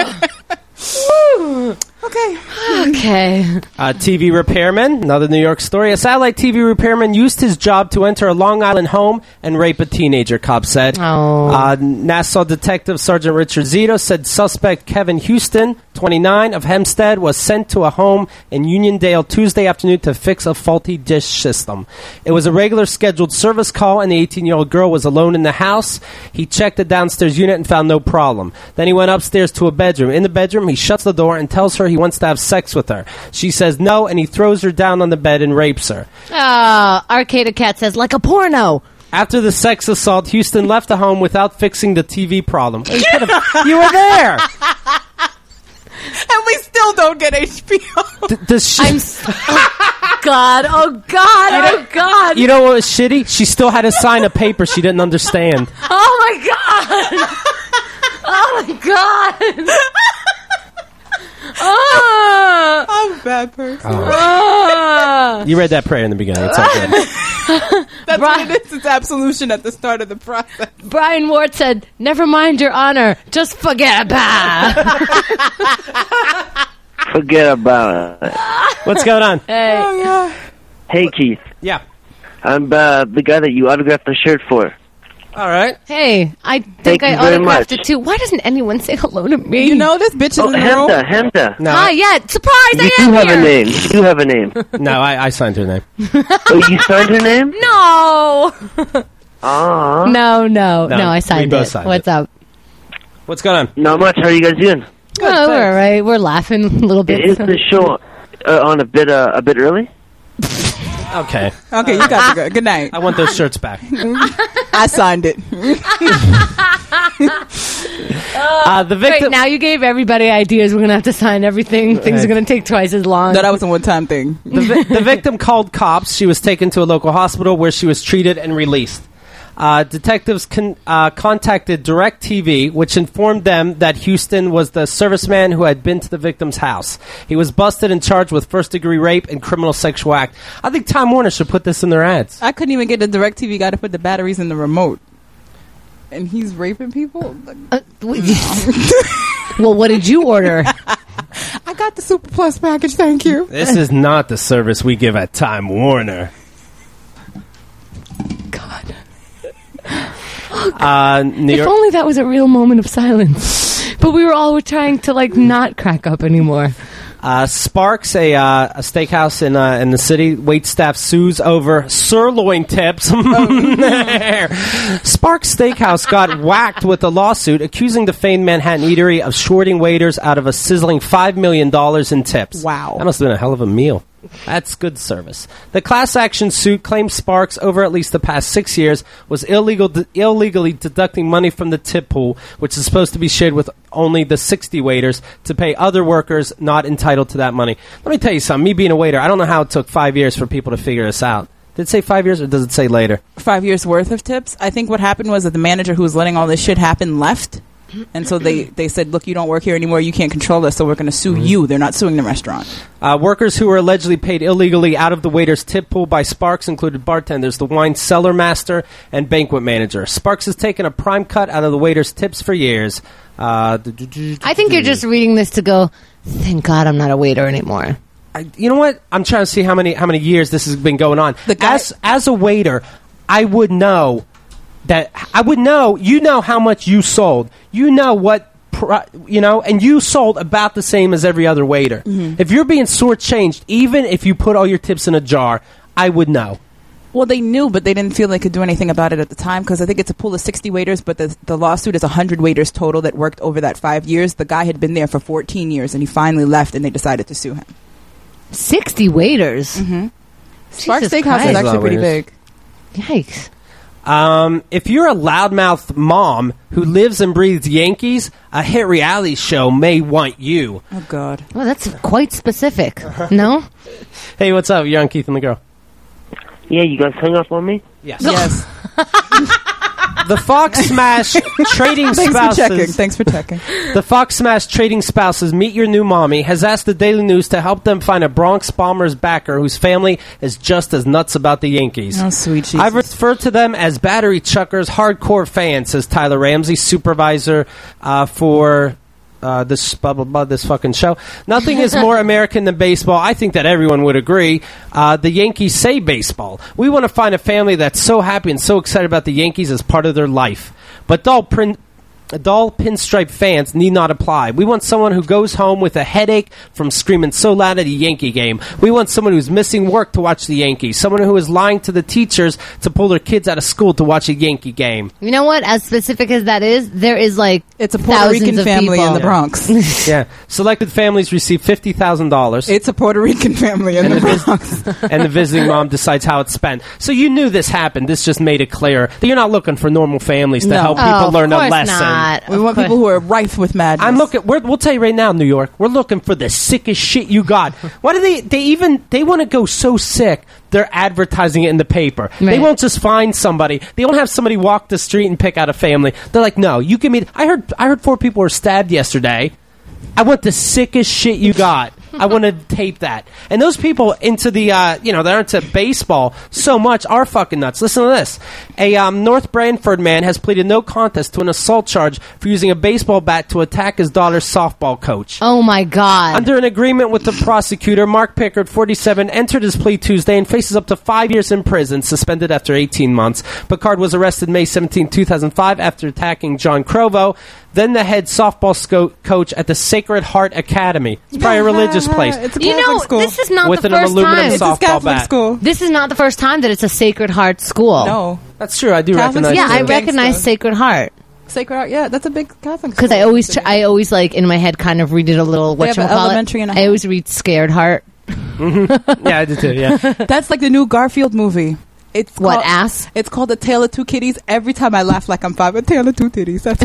Okay. Okay. TV repairman, another New York story. A satellite TV repairman used his job to enter a Long Island home and rape a teenager, cops said. Oh. Nassau Detective Sergeant Richard Zito said suspect Kevin Houston, 29, of Hempstead, was sent to a home in Uniondale Tuesday afternoon to fix a faulty dish system. It was a regular scheduled service call, and the 18-year-old girl was alone in the house. He checked the downstairs unit and found no problem. Then he went upstairs to a bedroom. In the bedroom, he shuts the door and tells her he wants to have sex with her. She says no, and he throws her down on the bed and rapes her. Arcada Cat says, like a porno. After the sex assault, Houston left the home without fixing the TV problem. You were there. And we still don't get HBO. Oh, God. You know what was shitty? She still had to sign a paper she didn't understand. Oh, my God. Oh, my God. I'm a bad person. You read that prayer in the beginning. It's all good. That's what it is. It's absolution at the start of the process. Brian Ward said, never mind your honor. Just forget about it. Forget about it. What's going on? Hey. Oh, yeah. Hey, Keith. Yeah. I'm the guy that you autographed the shirt for. All right. Hey, I think Thank I you very autographed much. it too. Why doesn't anyone say hello to me? You know this bitch is Oh, in the room. Hemda. No, Hi, yeah. Surprise, You I do am have here. a name. You do have a name. no, I signed her name. Oh, you signed her name? No. Aw. No, I signed we both it. signed What's it. up? What's going on? Not much. How are you guys doing? Oh, we're all right. We're laughing a little bit. Is the show on a bit early? Okay. Okay, you got to go. Good night. I want those shirts back. I signed it. The victim. Great, now you gave everybody ideas. We're going to have to sign everything. Things are going to take twice as long. No, that was a one-time thing. The victim called cops. She was taken to a local hospital where she was treated and released. Detectives contacted DirecTV, which informed them that Houston was the serviceman who had been to the victim's house. He was busted and charged with first-degree rape and criminal sexual act. I think Time Warner should put this in their ads. I couldn't even get the DirecTV guy to put the batteries in the remote. And he's raping people? Well, what did you order? I got the Super Plus package, thank you. This is not the service we give at Time Warner. God. New If York. only that was a real moment of silence. But we were all trying to, not crack up anymore. Sparks, a steakhouse in the city, waitstaff sues over sirloin tips. Sparks Steakhouse got whacked with a lawsuit accusing the famed Manhattan eatery of shorting waiters out of a sizzling $5 million in tips. Wow. That must have been a hell of a meal. That's good service. The class action suit claims Sparks, over at least the past 6 years, was illegally deducting money from the tip pool, which is supposed to be shared with only the 60 waiters to pay other workers not entitled to that money. Let me tell you something. Me being a waiter, I don't know how it took 5 years for people to figure this out. Did it say 5 years, or does it say later? 5 years worth of tips. I think what happened was that the manager who was letting all this shit happen left. And so they said, look, you don't work here anymore. You can't control us, so we're going to sue you. They're not suing the restaurant. Workers who were allegedly paid illegally out of the waiter's tip pool by Sparks included bartenders, the wine cellar master, and banquet manager. Sparks has taken a prime cut out of the waiter's tips for years. I think you're just reading this to go, thank God I'm not a waiter anymore. You know what? I'm trying to see how many years this has been going on. As a waiter, I would know you know how much you sold. You know what, and you sold about the same as every other waiter. Mm-hmm. If you're being shortchanged, even if you put all your tips in a jar, I would know. Well, they knew, but they didn't feel they could do anything about it at the time because I think it's a pool of 60 waiters, but the lawsuit is 100 waiters total that worked over that 5 years. The guy had been there for 14 years, and he finally left, and they decided to sue him. 60 waiters? Mm-hmm. Sparks Steakhouse is actually pretty big. Yikes. If you're a loudmouth mom who lives and breathes Yankees, a hit reality show may want you. Oh, God. Well, that's quite specific. No? Hey, what's up? You're on Keith and the Girl. Yeah, you guys hung up on me? Yes. Yes. The Fox Smash Trading Spouses. Thanks for checking. The Fox Smash Trading Spouses Meet Your New Mommy has asked the Daily News to help them find a Bronx Bombers backer whose family is just as nuts about the Yankees. Oh, sweet Jesus. I've referred to them as battery chuckers, hardcore fans, says Tyler Ramsey, supervisor for this fucking show. Nothing is more American than baseball. I think that everyone would agree. The Yankees say baseball. We want to find a family that's so happy and so excited about the Yankees as part of their life. But dull pinstripe fans need not apply. We want someone who goes home with a headache from screaming so loud at a Yankee game. We want someone who's missing work to watch the Yankees. Someone who is lying to the teachers to pull their kids out of school to watch a Yankee game. You know what? As specific as that is, there is it's a Puerto Rican family in the Bronx. Yeah. Selected families receive $50,000. It's a Puerto Rican family in the Bronx. And the visiting mom decides how it's spent. So you knew this happened. This just made it clear that you're not looking for normal families to help people learn a lesson. Not. We want people who are rife with madness. We'll tell you right now, New York, we're looking for the sickest shit you got. Why do they want to go so sick, they're advertising it in the paper. Right. They won't just find somebody. They won't have somebody walk the street and pick out a family. They're like, no, you give me... I heard 4 people were stabbed yesterday. I want the sickest shit you got. I want to tape that. And those people into the, they're into baseball so much are fucking nuts. Listen to this. A North Branford man has pleaded no contest to an assault charge for using a baseball bat to attack his daughter's softball coach. Oh, my God. Under an agreement with the prosecutor, Mark Pickard, 47, entered his plea Tuesday and faces up to 5 years in prison, suspended after 18 months. Pickard was arrested May 17, 2005 after attacking John Crovo, then the head softball coach at the Sacred Heart Academy. It's probably a religious place. It's a Catholic school. This is not with the an first aluminum time. It's a softball Catholic bat. school. This is not the first time that it's a Sacred Heart school. No. That's true. I do Catholics- recognize Yeah, I that. recognize Sacred Heart. Sacred Heart, yeah, that's a big Catholic Because school. I always like in my head kind of read it a little. They have an elementary and a I always read Scared Heart. Yeah, I did too, yeah. That's like the new Garfield movie. It's What, called, ass? It's called A Tale of Two Kitties. Every time I laugh like I'm 5, A Tale of Two Titties. That's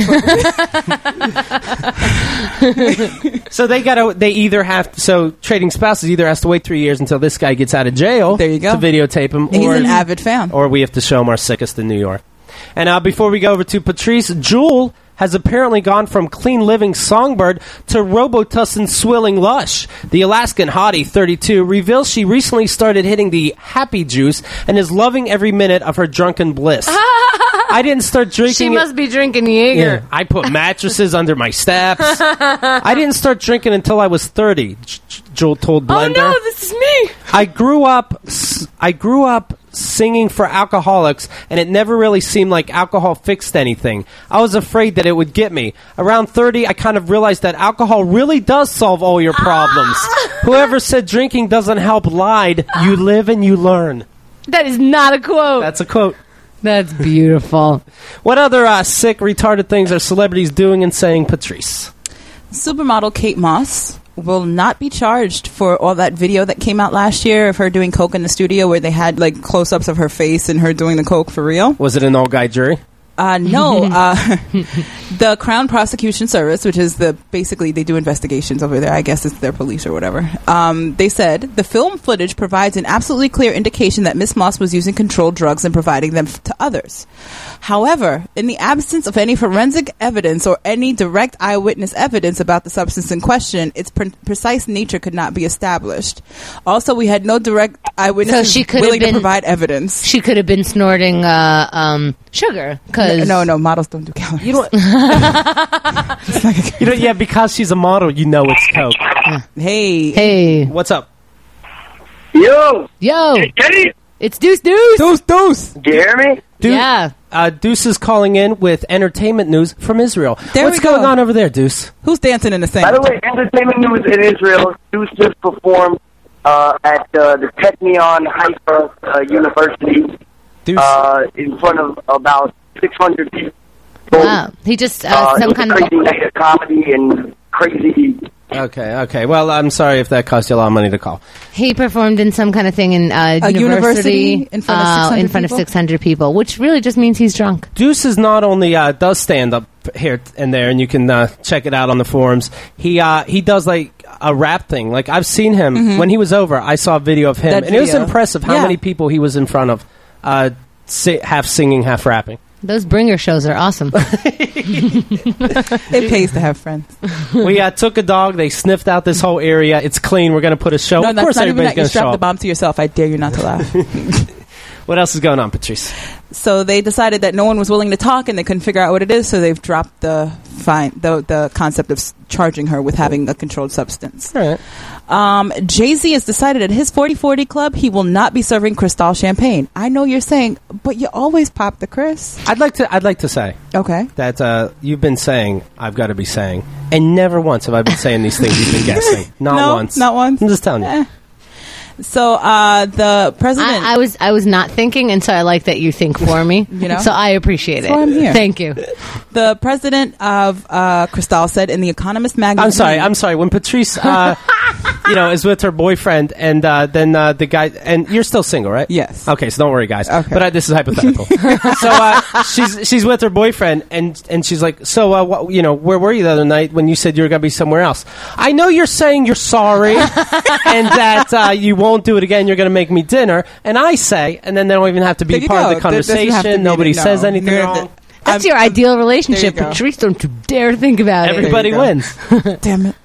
funny. So trading spouses either has to wait 3 years until this guy gets out of jail. There you go. To videotape him. He's an avid fan. Or we have to show him our sickest in New York. And before we go over to Patrice, Jewel has apparently gone from clean living songbird to Robitussin swilling lush. The Alaskan hottie, 32, reveals she recently started hitting the happy juice and is loving every minute of her drunken bliss. I didn't start drinking. She must be drinking Jaeger. Yeah, I put mattresses under my steps. I didn't start drinking until I was 30, Jewel told Blender. Oh no, this is me. I grew up singing for alcoholics, and it never really seemed like alcohol fixed anything. I was afraid that it would get me. Around 30, I kind of realized that alcohol really does solve all your problems. Whoever said drinking doesn't help lied. You live and you learn. That is not a quote. That's a quote. That's beautiful. What other sick, retarded things are celebrities doing and saying, Patrice? Supermodel Kate Moss will not be charged for all that video that came out last year of her doing coke in the studio where they had like close-ups of her face and her doing the coke for real. Was it an all-guy jury? No. The Crown Prosecution Service, which is basically they do investigations over there. I guess it's their police or whatever. They said the film footage provides an absolutely clear indication that Miss Moss was using controlled drugs and providing them to others. However, in the absence of any forensic evidence or any direct eyewitness evidence about the substance in question, its precise nature could not be established. Also, we had no direct eyewitnesses willing to provide evidence. She could have been snorting sugar. No, models don't do calories. You know, yeah, because she's a model, it's Coke. Hey. What's up? Yo. Kenny. It's Deuce. Deuce. Do you hear me? Yeah. Deuce is calling in with entertainment news from Israel. What's going on over there, Deuce? Who's dancing in the sand? By the way, entertainment news in Israel. Deuce just performed at the Technion Haifa University in front of about 600 people. Wow. He just some kind of crazy night of comedy and crazy. Okay. Well, I'm sorry if that cost you a lot of money to call. He performed in some kind of thing in a university in front of 600 people, which really just means he's drunk. Deuce is not only does stand up here and there, and you can check it out on the forums. He does like a rap thing. Like I've seen him when he was over. I saw a video of him, and it was impressive how many people he was in front of, half singing, half rapping. Those bringer shows are awesome. It pays to have friends. We took a dog. They sniffed out this whole area. It's clean. We're going to put a show. No, of course, everybody's going to show strap up. the bomb to yourself. I dare you not to laugh. What else is going on, Patrice? So they decided that no one was willing to talk and they couldn't figure out what it is, so they've dropped the concept of charging her with having a controlled substance. All right. Jay-Z has decided at his 40/40 club he will not be serving Cristal champagne. I know you're saying, but you always pop the Chris. I'd like to say that you've been saying I've got to be saying, and never once have I been saying these things you've been guessing. Not once. I'm just telling you. So the president, I was not thinking, and so I like that you think for me. So I appreciate it. I'm here. Thank you. The president of Cristal said in the Economist magazine. I'm sorry. When Patrice, is with her boyfriend, and then the guy, and you're still single, right? Yes. Okay, so don't worry, guys. Okay. But this is hypothetical. So she's with her boyfriend, and she's like, so where were you the other night when you said you were going to be somewhere else? I know you're saying you're sorry, and that you won't do it again. You're going to make me dinner, and I say, and then they don't even have to be part of the conversation. Nobody says anything wrong. That's your ideal relationship, Patrice. Don't you dare think about Everybody wins. Damn it.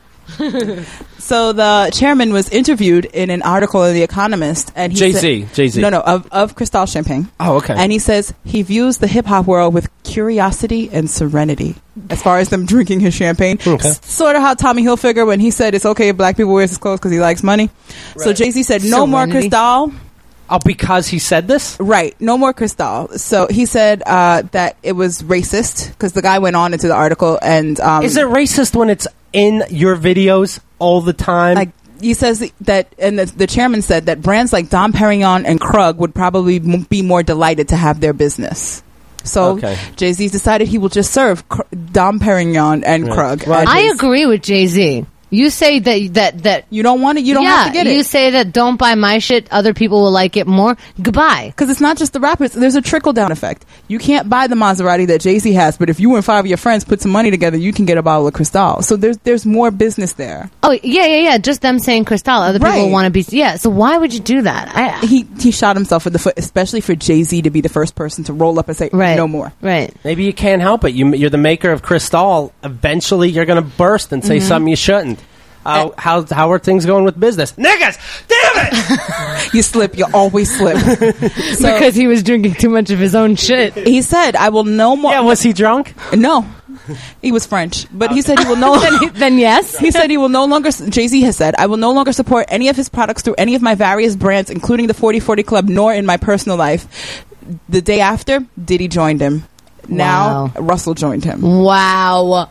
So the chairman was interviewed in an article in The Economist, and he Jay-Z. No, of Cristal Champagne. Oh, okay. And he says he views the hip hop world with curiosity and serenity as far as them drinking his champagne. Okay. Sort of how Tommy Hilfiger when he said it's okay if black people wear his clothes because he likes money. Right. So Jay-Z said no more Cristal. Oh, because he said this? Right. No more Cristal. So he said that it was racist because the guy went on into the article and... is it racist when it's in your videos all the time? Like, he says that, and the chairman said that brands like Dom Perignon and Krug would probably be more delighted to have their business. So Jay-Z decided he will just serve Dom Perignon and Krug. Well, I agree with Jay-Z. You say that you don't want it, you don't have to get it. You say that don't buy my shit, other people will like it more. Goodbye. Because it's not just the rappers. There's a trickle-down effect. You can't buy the Maserati that Jay-Z has, but if you and 5 of your friends put some money together, you can get a bottle of Cristal. So there's more business there. Oh, yeah. Just them saying Cristal. Other people want to be... Yeah, so why would you do that? He shot himself in the foot, especially for Jay-Z to be the first person to roll up and say, no more. Right. Maybe you can't help it. You're the maker of Cristal. Eventually, you're going to burst and say something you shouldn't. How are things going with business? Niggas! Damn it! You slip. You always slip. Because he was drinking too much of his own shit. He said, I will no more... Yeah, was he drunk? No. He was French. But he said he will no longer... Then yes. He said he will no longer... Jay-Z has said, I will no longer support any of his products through any of my various brands, including the 40/40 Club, nor in my personal life. The day after, Diddy joined him. Now, Russell joined him. Wow.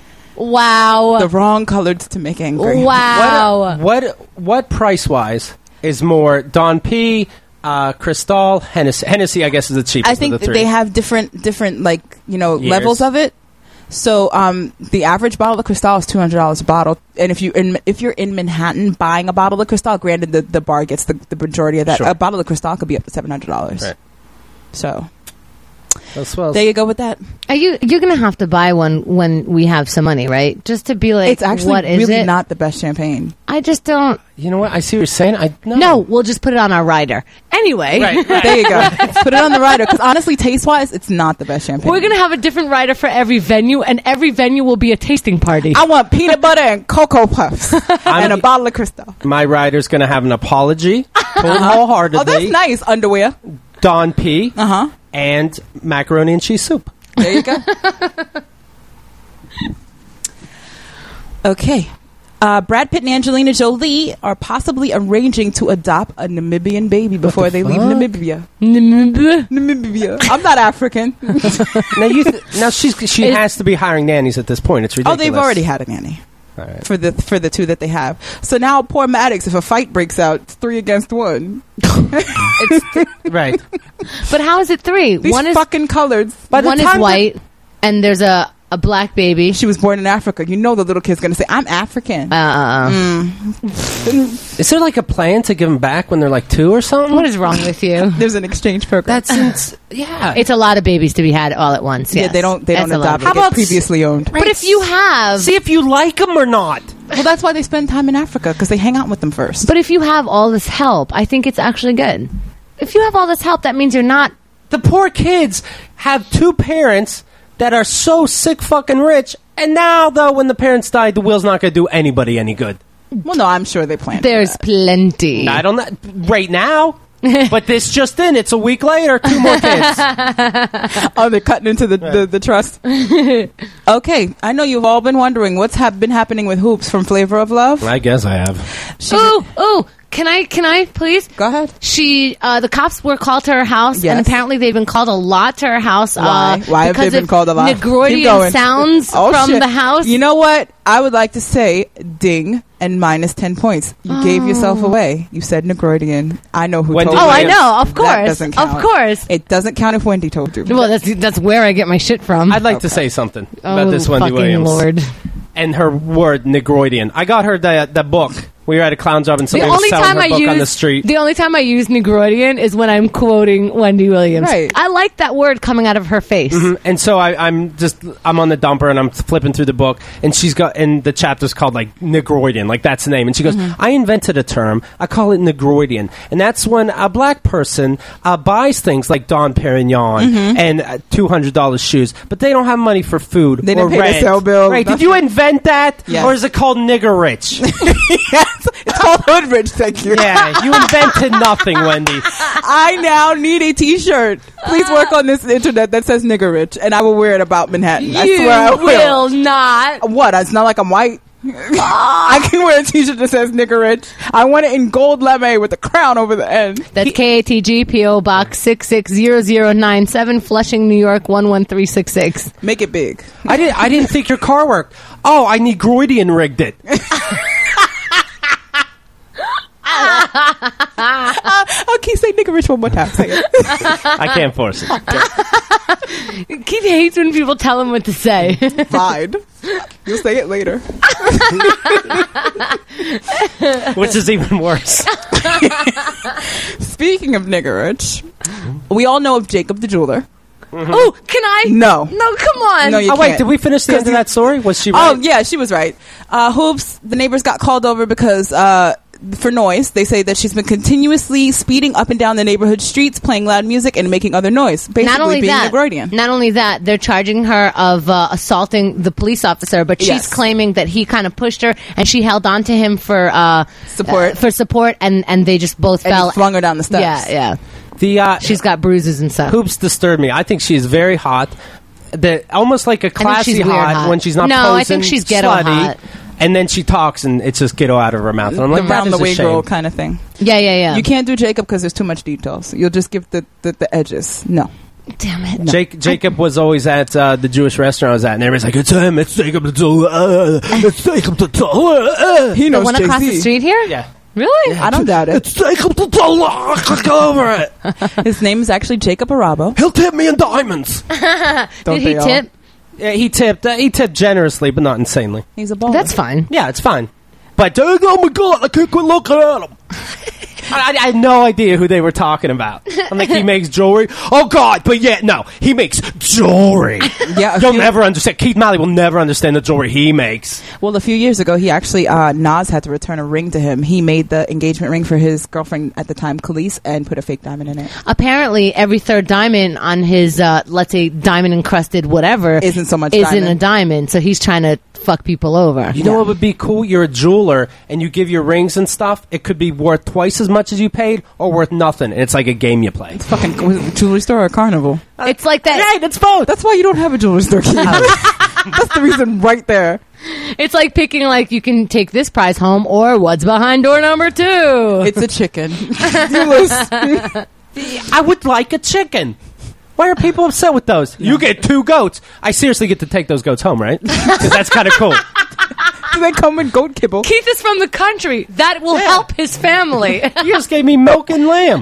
The wrong colors to make angry. Wow. What price-wise is more Don P, Cristal, Hennessy? Hennessy, I guess, is the cheapest I think of the three. They have different levels of it. So the average bottle of Cristal is $200 a bottle. And if you're in Manhattan buying a bottle of Cristal, granted the bar gets the majority of that. Sure. A bottle of Cristal could be up to $700. Right. So... Those swells. There you go with that. You're going to have to buy one when we have some money, right? Just to be like, It's actually what is really it? not the best champagne. I just don't. You know what? I see what you're saying. No, we'll just put it on our rider. Anyway, Right. There you go. Put it on the rider. Because honestly, taste-wise, it's not the best champagne. we're going to have a different rider for every venue, and every venue will be a tasting party. I want peanut butter and Cocoa Puffs and a bottle of Cristal. My rider's going to have an apology, told wholeheartedly. Oh, that's nice. Underwear. Don P. Uh-huh. And macaroni and cheese soup. There you go. Okay. Brad Pitt and Angelina Jolie are possibly arranging to adopt a Namibian baby before they leave Namibia. Namibia. I'm not African. Now she has to be hiring nannies at this point. It's ridiculous. Oh, they've already had a nanny. All right. For the two that they have. So now poor Maddox, if a fight breaks out, it's 3 against 1. Right. But how is it 3? These One is fucking colors. one is white, and there's a black baby. She was born in Africa. You know the little kid's going to say, I'm African. Is there like a plan to give them back when they're like 2 or something? What is wrong with you? There's an exchange program. Yeah. It's a lot of babies to be had all at once. Yeah, Yes. they don't That's a lot adopt. of They babies. get previously owned. But if you have, See if you like them or not. Well, that's why they spend time in Africa, because they hang out with them first. but if you have all this help, I think it's actually good. If you have all this help, that means you're not. The poor kids have 2 parents that are so sick fucking rich, and now, though, when the parents died, the will's not going to do anybody any good. Well, no, I'm sure they plan. There's plenty. I don't know. Right now. But this just in, it's a week later, 2 more kids. Oh, they're cutting into the trust. Okay, I know you've all been wondering what's been happening with Hoops from Flavor of Love. I guess I have. Ooh, can I please? Go ahead. The cops were called to her house, Yes. and apparently they've been called a lot to her house. Why? Why have they because been of called a lot? Keep Negroidian going. sounds Oh, from shit. the house. You know what? I would like to say ding and minus 10 points. You gave yourself away. You said Negroidian. I know who Wendy told you. Williams. I know, of course, That doesn't count. of course. It doesn't count if Wendy told you. Well, that's where I get my shit from. I'd like to say something about Oh, this Wendy fucking Williams. Lord. And her word, Negroidian. I got her the book. We were at a clown job and somebody was selling her book on the street. The only time I use Negroidian is when I'm quoting Wendy Williams. Right. I like that word coming out of her face. And so I'm on the dumper and I'm flipping through the book and and the chapter's called like Negroidian, like that's the name. And she goes, I invented a term. I call it Negroidian. And that's when a black person buys things like Dom Perignon and $200 shoes, but they don't have money for food. They or didn't pay rent. their cell bill. Right. Did you invent that? Yes. Or is it called nigger rich? Yes, it's called Hood Rich, thank you. Yeah, you invented nothing, Wendy. I now need a T-shirt. Please work on this internet that says nigger rich, and I will wear it about Manhattan. I swear I will not. What? It's not like I'm white. I can wear a T-shirt that says nigger rich. I want it in gold lame with a crown over the end. That's KATG PO Box 660097, Flushing, New York 11366. Make it big. I didn't think your car worked. Oh, I Negroidian rigged it. Okay, say nigger rich one more time. Say it. I can't force it. Keith hates when people tell him what to say. Fine. You'll say it later. Which is even worse. Speaking of nigger rich, we all know of Jacob the jeweler. Oh, can I? No. No, come on. No, you Wait, can't. did we finish the end of that story? Was she right? Oh, yeah, she was right. Hoops, the neighbors got called over because for noise. They say that she's been continuously speeding up and down the neighborhood streets, playing loud music, and making other noise. Basically, Not only being that, Negroidian. not only that, they're charging her of assaulting the police officer, but she's Yes. claiming that he kind of pushed her and she held on to him for Support. and they just both And fell. he flung her down the steps. Yeah. The She's got bruises and stuff. Hoops disturbed me. I think she is very hot. Almost like a classy she's weird hot. when she's not No, posing, I think she's ghetto slutty, hot. and then she talks and it's just ghetto out of her mouth. And I'm like, The that round is the a way shame. girl kind of thing. Yeah. You can't do Jacob because there's too much details. You'll just give the edges. No. Damn it. Jacob was always at the Jewish restaurant I was at, and everybody's like, it's him, it's Jacob the Jeweler, it's Jacob the Jeweler. He The knows one across the Jay-Z. street here? Yeah. Really? I don't doubt it. It's Jacob the Jeweler. Click over it. His name is actually Jacob Arabo. He'll tip me in diamonds. Don't Did he they all? tip? Yeah, he tipped generously, but not insanely. He's a baller. That's fine. Yeah, it's fine. But oh my god, I can't quit looking at him. I had no idea who they were talking about. I'm like, he makes jewelry? Oh, God. But yeah, no. He makes jewelry. Yeah, You'll never understand. Keith Malley will never understand the jewelry he makes. Well, a few years ago, he actually, Nas had to return a ring to him. He made the engagement ring for his girlfriend at the time, Khalees, and put a fake diamond in it. Apparently, every third diamond on his, let's say, diamond-encrusted whatever... Isn't so much isn't diamond. a diamond, so he's trying to fuck people over. You know what would be cool? You're a jeweler, and you give your rings and stuff. It could be worth twice as much as you paid, or worth nothing. And it's like a game you play. Fucking was it a jewelry store or a carnival? It's like that. Right, it's both. That's why you don't have a jewelry store, Keith. That's the reason right there. It's like picking, like, you can take this prize home, or what's behind door number 2? It's a chicken. You lose. I would like a chicken. Why are people upset with those? You get 2 goats. I seriously get to take those goats home, right? Because that's kind of cool. Do they come with goat kibble? Keith is from the country. That will help his family. You just gave me milk and lamb.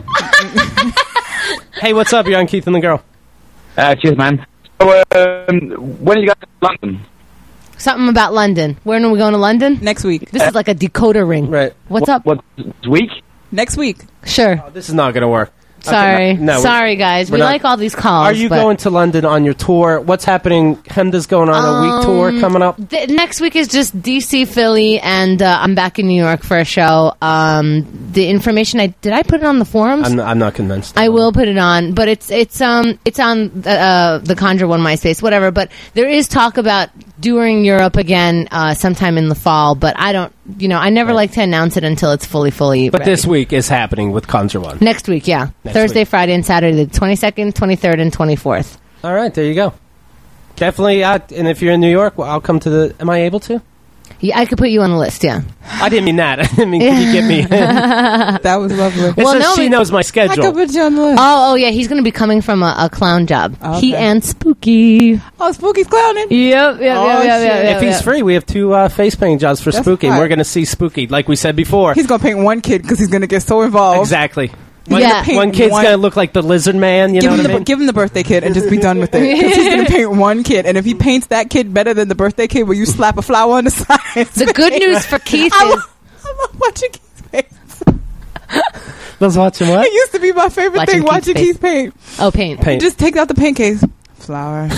Hey, what's up? You're on Keith and the Girl. Cheers, man. So, when are you guys in London? Something about London. When are we going to London? Next week. This is like a decoder ring. Right. What's up? What this week? Next week. Sure. Oh, this is not going to work. Sorry. Okay, no, Sorry, guys. We not- like all these calls. Are you but- going to London on your tour? What's happening? Hemda's going on a week tour coming up. Next week is just DC, Philly, and I'm back in New York for a show. The information did I put it on the forums? I'm not convinced. I will put it on, but it's on the Conjure One MySpace, whatever. But there is talk about touring Europe again sometime in the fall. But I don't, I never like to announce it until it's fully. But ready. this week is happening with Conjure One. Next week, yeah, Thursday, week. Friday, and Saturday, the 22nd, 23rd, and 24th. All right, there you go. Definitely, and if you're in New York, well, I'll come to the... Am I able to? Yeah, I could put you on the list. Yeah. I didn't mean that. I mean, can you get me in? That was lovely. It says she knows my I schedule. could put you on the list. Oh, yeah, he's going to be coming from a clown job. Okay. He and Spooky. Oh, Spooky's clowning. Yep. If he's free, we have 2 face painting jobs for That's Spooky, and hot. we're going to see Spooky, like we said before. He's going to paint one kid because he's going to get so involved. Exactly. Yeah. One kid's going to look like the lizard man, you know what I mean? Give him the birthday kid and just be done with it. 'Cause he's going to paint one kid. And if he paints that kid better than the birthday kid, will you slap a flower on the side? The good news for Keith I is... love watching Keith paint. Let's watch him what? It used to be my favorite Watching thing, watching Keith's Keith paint. Oh, paint. Paint. Just take out the paint case. Flower.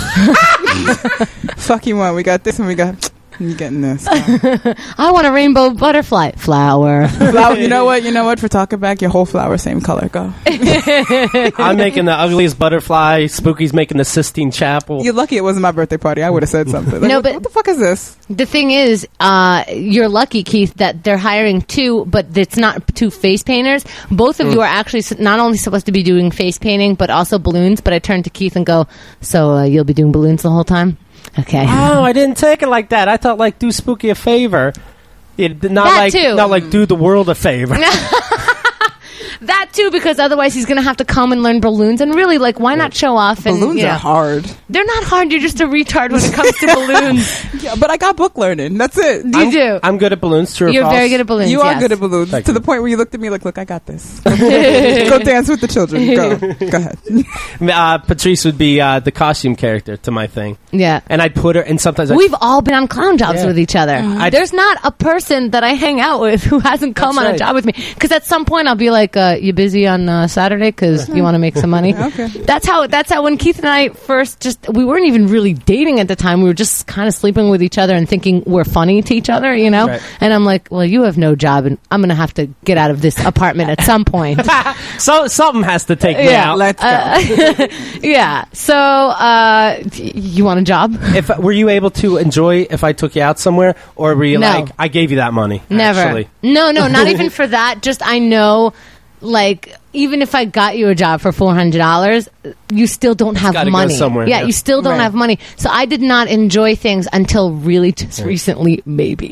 Fuck you want. We got this and we got... You getting this. I want a rainbow butterfly. Flower. Flower. You know what? For talking back, your whole flower same color. Go. I'm making the ugliest butterfly. Spooky's making the Sistine Chapel. You're lucky it wasn't my birthday party. I would have said something. Like, No, what, but- what the fuck is this? The thing is, you're lucky, Keith, that they're hiring 2, but it's not 2 face painters. Both of you are actually not only supposed to be doing face painting, but also balloons. But I turn to Keith and go, so you'll be doing balloons the whole time? Okay. Oh, I didn't take it like that. I thought, like, do Spooky a favor. Not That like too. Not like do the world a favor. That too, because otherwise he's going to have to come and learn balloons. And really, like, why not show off? And, Balloons are hard. They're not hard. You're just a retard when it comes to balloons. Yeah, but I got book learning. That's it. You do. I'm good at balloons. True or You're false? very good at balloons. You are yes. good at balloons. Thank To you. the point where you looked at me like, look, I got this. Go dance with the children. Go ahead. Patrice would be the costume character to my thing. Yeah. And I'd put her, and sometimes We've all been on clown jobs Yeah. with each other. There's not a person that I hang out with who hasn't come That's on a right. job with me. Because at some point I'll be like, "You busy on Saturday? Because you want to make some money." Okay. That's how when Keith and I first we weren't even really dating at the time. We were just kind of sleeping with each other and thinking we're funny to each other, you know. Right. And I'm like, "Well, you have no job, and I'm gonna have to get out of this apartment at some point." So something has to take me Yeah, out. Let's go. Yeah. So you want a job? If were you able to enjoy if I took you out somewhere, or were you No. like I gave you that money? Never. Actually. No, not even for that. Just I know, like, even if I got you a job for $400, you still don't have gotta go money. somewhere, Yeah, yeah. you still don't Right. have money. So I did not enjoy things until really just recently, maybe.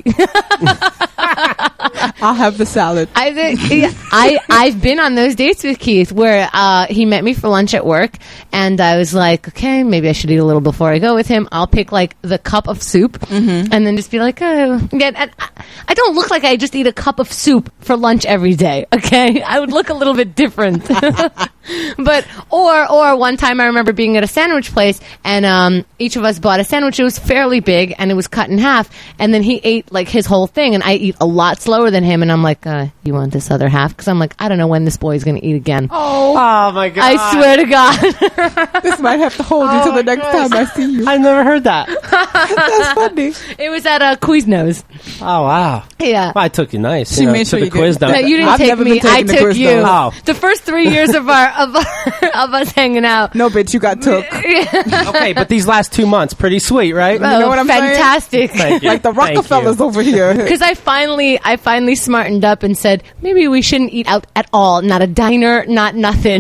I'll have the salad. I think I've been on those dates with Keith where he met me for lunch at work, and I was like, okay, maybe I should eat a little before I go with him. I'll pick like the cup of soup, and then just be like, oh, yeah. And I don't look like I just eat a cup of soup for lunch every day. Okay, I would look a little bit different. But or one time I remember being at a sandwich place and each of us bought a sandwich. It was fairly big and it was cut in half, and then he ate like his whole thing, and I eat a lot slower than him, and I'm like, you want this other half? Because I'm like, I don't know when this boy's going to eat again. Oh my God. I swear to God. This might have to hold you till the next time I see you. I've never heard that. That's funny. It was at Quiznos. Oh wow. Yeah. Well, I took you nice. She made sure to you the quiz. did. No, you didn't I've take never me. been I taking the took quiz, you. though. Oh. The first 3 years of of us hanging out. No, bitch, you got took. Okay, but these last 2 months, pretty sweet, right? You know what I'm saying? Fantastic. Thank you. Like the Thank Rockefellers you. over here. Because I finally smartened up and said maybe we shouldn't eat out at all. Not a diner, not nothing.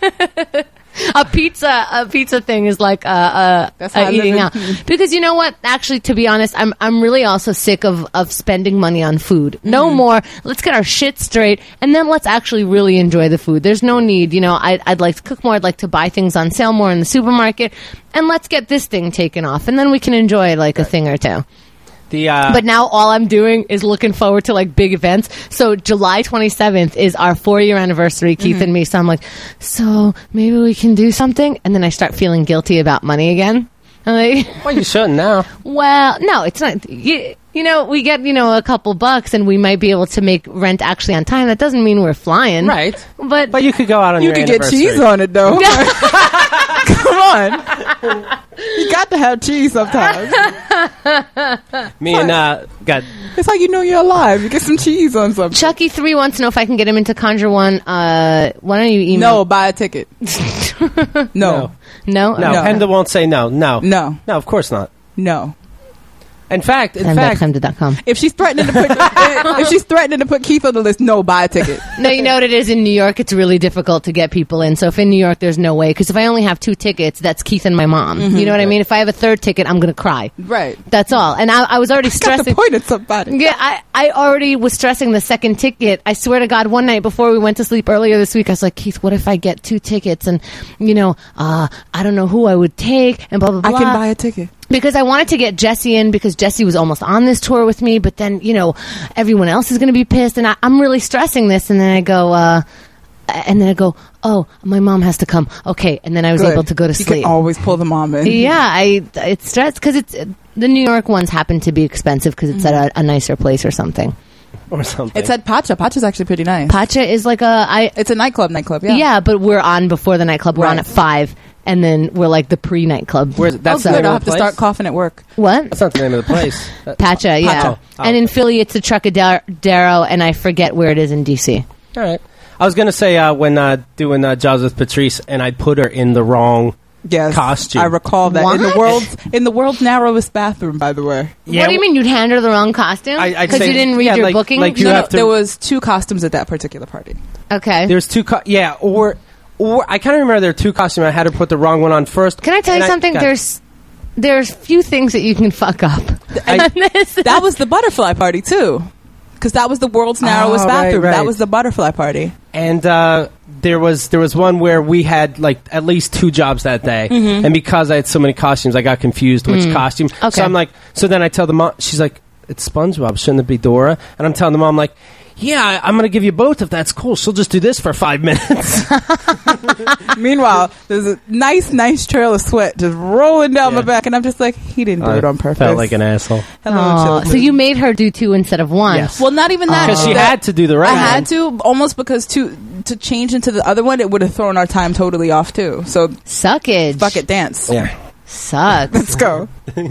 A pizza thing is like That's how I eating live out. Because you know what? Actually, to be honest, I'm really also sick of spending money on food. No more. Let's get our shit straight, and then let's actually really enjoy the food. There's no need. You know, I'd like to cook more. I'd like to buy things on sale more in the supermarket, and let's get this thing taken off, and then we can enjoy like a thing or two. But now all I'm doing is looking forward to like big events. So July 27th is our 4-year anniversary, Keith and me. So I'm like, so maybe we can do something. And then I start feeling guilty about money again. I'm like, Well, you shouldn't now. well, no, it's not. You know, we get, a couple bucks and we might be able to make rent actually on time. That doesn't mean we're flying. Right. But you could go out on You your could get anniversary. cheese on it, though. Come on. You got to have cheese sometimes. Me and got It's like you know you're alive. You get some cheese on something. Chucky3 wants to know if I can get him into Conjure One. Why don't you email? No, buy a ticket. No. No? no. Hemda won't say no. No. No. No, of course not. No. In fact, Hemda.com. If she's threatening to put Keith on the list, no, buy a ticket. No, you know what it is? In New York, it's really difficult to get people in. So if in New York, there's no way. Because if I only have 2 tickets, that's Keith and my mom. You know what I mean? If I have a 3rd ticket, I'm going to cry. Right. That's all. And I was already Got stressing. to point at somebody. Yeah, I already was stressing the 2nd ticket. I swear to God, one night before we went to sleep earlier this week, I was like, Keith, what if I get 2 tickets? And, I don't know who I would take and blah, blah, blah. I can buy a ticket. Because I wanted to get Jesse in because Jesse was almost on this tour with me, but then, everyone else is going to be pissed, and I'm really stressing this, and then I go, oh, my mom has to come. Okay, and then I was able to go to You sleep. can always pull the mom in. Yeah, it's stressed because the New York ones happen to be expensive because it's at a nicer place or something. or something. It's at Pacha. Pacha's actually pretty nice. Pacha is like it's a nightclub, yeah. Yeah, but we're on before the nightclub. We're on at 5. And then we're like the pre-nightclub. That's good. the name I'll of have the to place? start coughing at work. What? That's not the name of the place. Pacha, yeah. Pacha. Oh. And in Philly, it's the Trucadero, and I forget where it is in D.C. All right. I was going to say when doing Jaws with Patrice, and I put her in the wrong costume. I recall that What? in the world's narrowest bathroom. By the way, What do you mean you'd hand her the wrong costume? I'd Because say- you didn't read yeah, your like- booking? like you No, have to- there was 2 costumes at that particular party. Okay. There's 2 or I kind of remember there were 2 costumes. I had her put the wrong one on first. Can I tell you something? There's few things that you can fuck up. That was the butterfly party too, because that was the world's narrowest bathroom. right. That was the butterfly party. And there was one where we had like at least 2 jobs that day, and because I had so many costumes, I got confused which costume. Okay. So I'm like, so then I tell the mom, she's like, "It's SpongeBob, shouldn't it be Dora?" And I'm telling the mom like, "Yeah, I'm going to give you both if that's cool. She'll just do this for 5 minutes." Meanwhile, there's a nice trail of sweat just rolling down my back, and I'm just like, he didn't do it on purpose. Felt like an asshole. Hello, Aw, children. so you made her do 2 instead of 1. Yes. Well, not even that. Because she That- had to do the right I one. had to, almost because to change into the other one, it would have thrown our time totally off too. So Suckage. fuck it, dance. Yeah. Sucks. Let's go.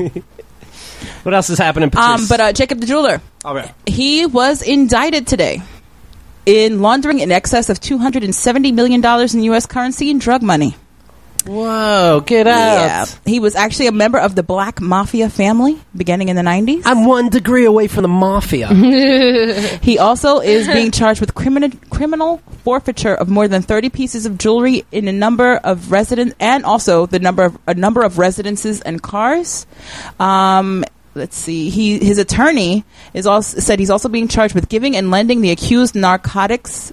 What else is happening, Patrice? But Jacob the jeweler, All right. he was indicted today in laundering in excess of $270 million in U.S. currency and drug money. Whoa, get out. Yeah. He was actually a member of the Black Mafia family beginning in the 90s. I'm 1 degree away from the mafia. He also is being charged with criminal forfeiture of more than 30 pieces of jewelry in a number of and also a number of residences and cars. Let's see. His attorney said he's also being charged with giving and lending the accused narcotics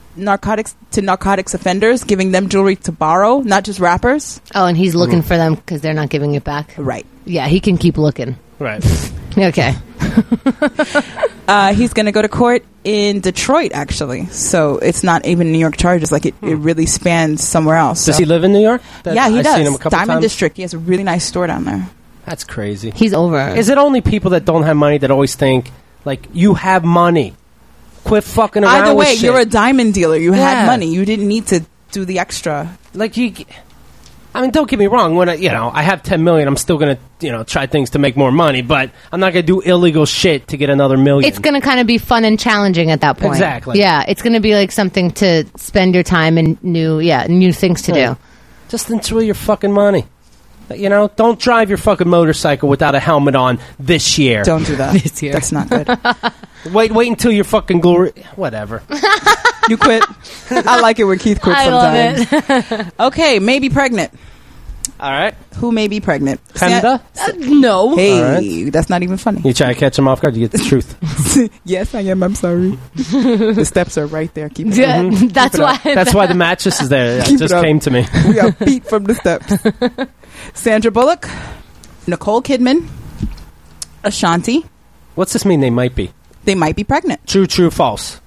to narcotics offenders, giving them jewelry to borrow, not just rappers. Oh, and he's looking for them because they're not giving it back. Right. Yeah, he can keep looking. Right. Okay. He's going to go to court in Detroit, actually. So it's not even New York charges. Like, it really spans somewhere else. Does so. he live in New York? Yeah, he I've does. seen him a couple Diamond times. District. He has a really nice store down there. That's crazy. He's over. Is it only people that don't have money that always think, like, you have money? Quit fucking around Either with way, shit. you're a diamond dealer. You Yeah. had money. You didn't need to do the extra. Like, I mean, don't get me wrong. When I have $10 million, I'm still gonna, try things to make more money. But I'm not gonna do illegal shit to get another $1 million. It's going to kind of be fun and challenging at that point. Exactly. Yeah, it's going to be like something to spend your time and new things to do. Just enjoy your fucking money. Don't drive your fucking motorcycle without a helmet on this year. Don't do that. This year. That's not good. Wait until you're fucking glory. Whatever. You quit. I like it when Keith quits I sometimes. love it. Okay, maybe pregnant. All right. Who may be pregnant? Panda? No. Hey, All right. that's not even funny. You try to catch him off guard, you get the truth. Yes, I am. I'm sorry. The steps are right there. Keep it Yeah, up. that's Keep it why. up. That's why the mattress is there. It Keep just it up. came to me. We are feet from the steps. Sandra Bullock, Nicole Kidman, Ashanti. What's this mean they might be? They might be pregnant. True, false.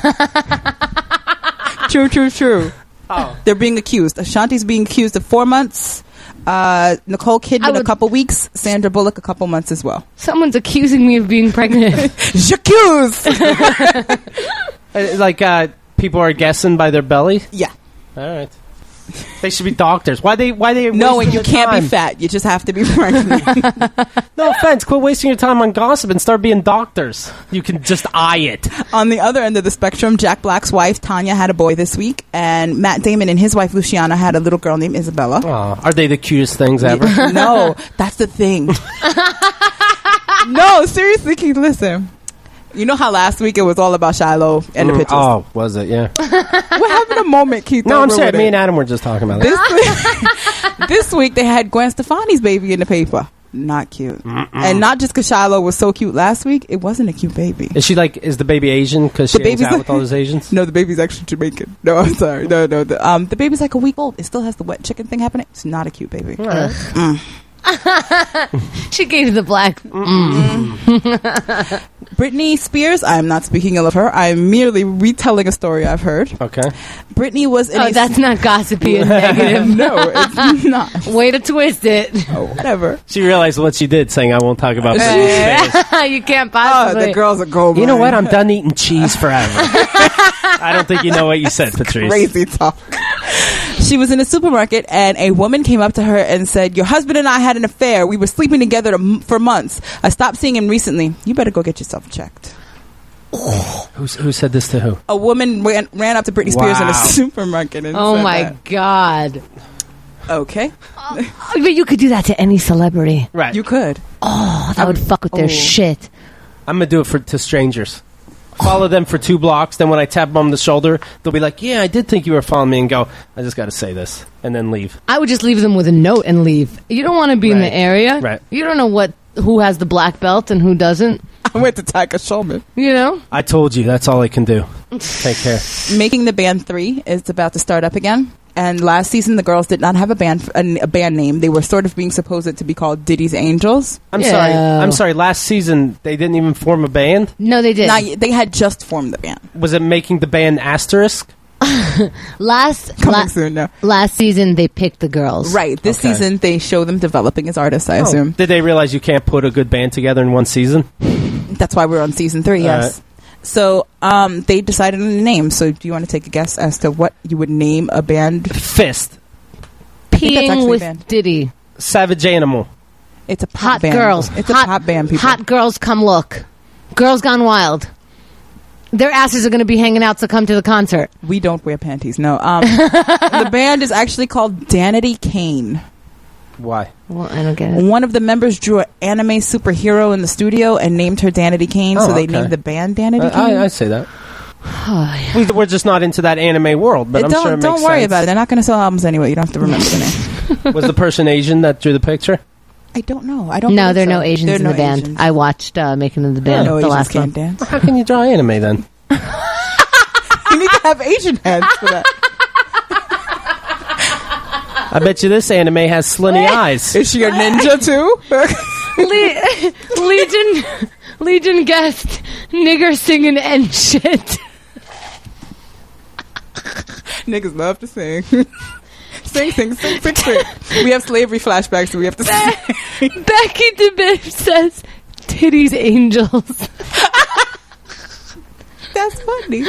True. Oh. They're being accused. Ashanti's being accused of 4 months. Nicole Kidman a couple weeks. Sandra Bullock a couple months as well. Someone's accusing me of being pregnant. J'accuse! People are guessing by their belly? Yeah. All right. They should be doctors. Why they No, and wasting you their can't time? be fat. You just have to be pregnant. No offense. Quit wasting your time on gossip and start being doctors. You can just eye it. On the other end of the spectrum, Jack Black's wife, Tanya, had a boy this week, and Matt Damon and his wife, Luciana, had a little girl named Isabella. Oh, are they the cutest things ever? No, that's the thing. No, seriously, Keith, listen. You know how last week it was all about Shiloh and the pictures? Oh, was it? Yeah. We're having a moment, Keith. No, I'm over saying with me it. and Adam were just talking about it. This week they had Gwen Stefani's baby in the paper. Not cute. And not just because Shiloh was so cute last week, it wasn't a cute baby. Is the baby Asian because she hangs out with all those Asians? No, the baby's actually Jamaican. No, I'm sorry. No. The baby's like a week old. It still has the wet chicken thing happening. It's not a cute baby. She gave the black. Britney Spears, I'm not speaking ill of her. I'm merely retelling a story I've heard. Okay. Britney was in that's not gossipy and negative. No, it's not. Way to twist it. Oh, whatever. She realized what she did, saying, I won't talk about Britney Spears. You can't Oh, possibly. the girl's a gold You know mine. what? I'm done eating cheese forever. I don't think you know what you said, Patrice. Crazy talk. She was in a supermarket and a woman came up to her and said, "Your husband and I had an affair. We were sleeping together for months. I stopped seeing him recently. You better go get yourself checked." Who said this to who? A woman ran up to Britney Spears in a Wow. supermarket and Oh said my that. God. Okay. But you could do that to any celebrity. Right. You could. Oh, that would fuck with their shit. I'm going to do it to strangers. Follow them for 2 blocks. Then when I tap them on the shoulder, they'll be like, yeah, I did think you were following me, and go, I just got to say this, and then leave. I would just leave them with a note and leave. You don't want to be in Right. the area. Right. You don't know who has the black belt and who doesn't. I went to Taka Shulman. You know? I told you, that's all I can do. Take care. Making the Band 3 is about to start up again. And last season, the girls did not have a band name. They were sort of being supposed to be called Diddy's Angels. I'm sorry. Last season, they didn't even form a band? No, they did. They had just formed the band. Was it making the band Asterisk? Coming soon, no. Last season, they picked the girls. Right. This Okay. season, they show them developing as artists, I assume. Did they realize you can't put a good band together in one season? That's why we're on season 3, yes. So they decided on a name. So do you want to take a guess as to what you would name a band? Fist. think that's Peeing actually a with band. Diddy. Savage Animal. It's a pop Hot band. girls. It's a pop band, people. Hot girls come look. Girls Gone Wild. Their asses are going to be hanging out, so come to the concert. We don't wear panties, no. The band is actually called Danity Kane. Why? Well, I don't get it. One of the members drew an anime superhero in the studio and named her Danity Kane, so they okay. named the band Danity Kane. I say that. Oh, yeah. We're just not into that anime world, but I'm sure it makes Don't worry sense. about it. They're not going to sell albums anyway. You don't have to remember the name. Was the person Asian that drew the picture? I don't know. I don't. No, believe there are so. no Asians There are in no the band. Asians. I watched Making of the Band, no the Asians last can't one. dance. How can you draw anime then? You need to have Asian hands for that. I bet you this anime has slitty eyes. Is she a ninja too? Legion guest, nigger singing and shit. Niggas love to sing. Sing. We have slavery flashbacks, so we have to sing. Becky DeBiff says, titties angels. That's funny.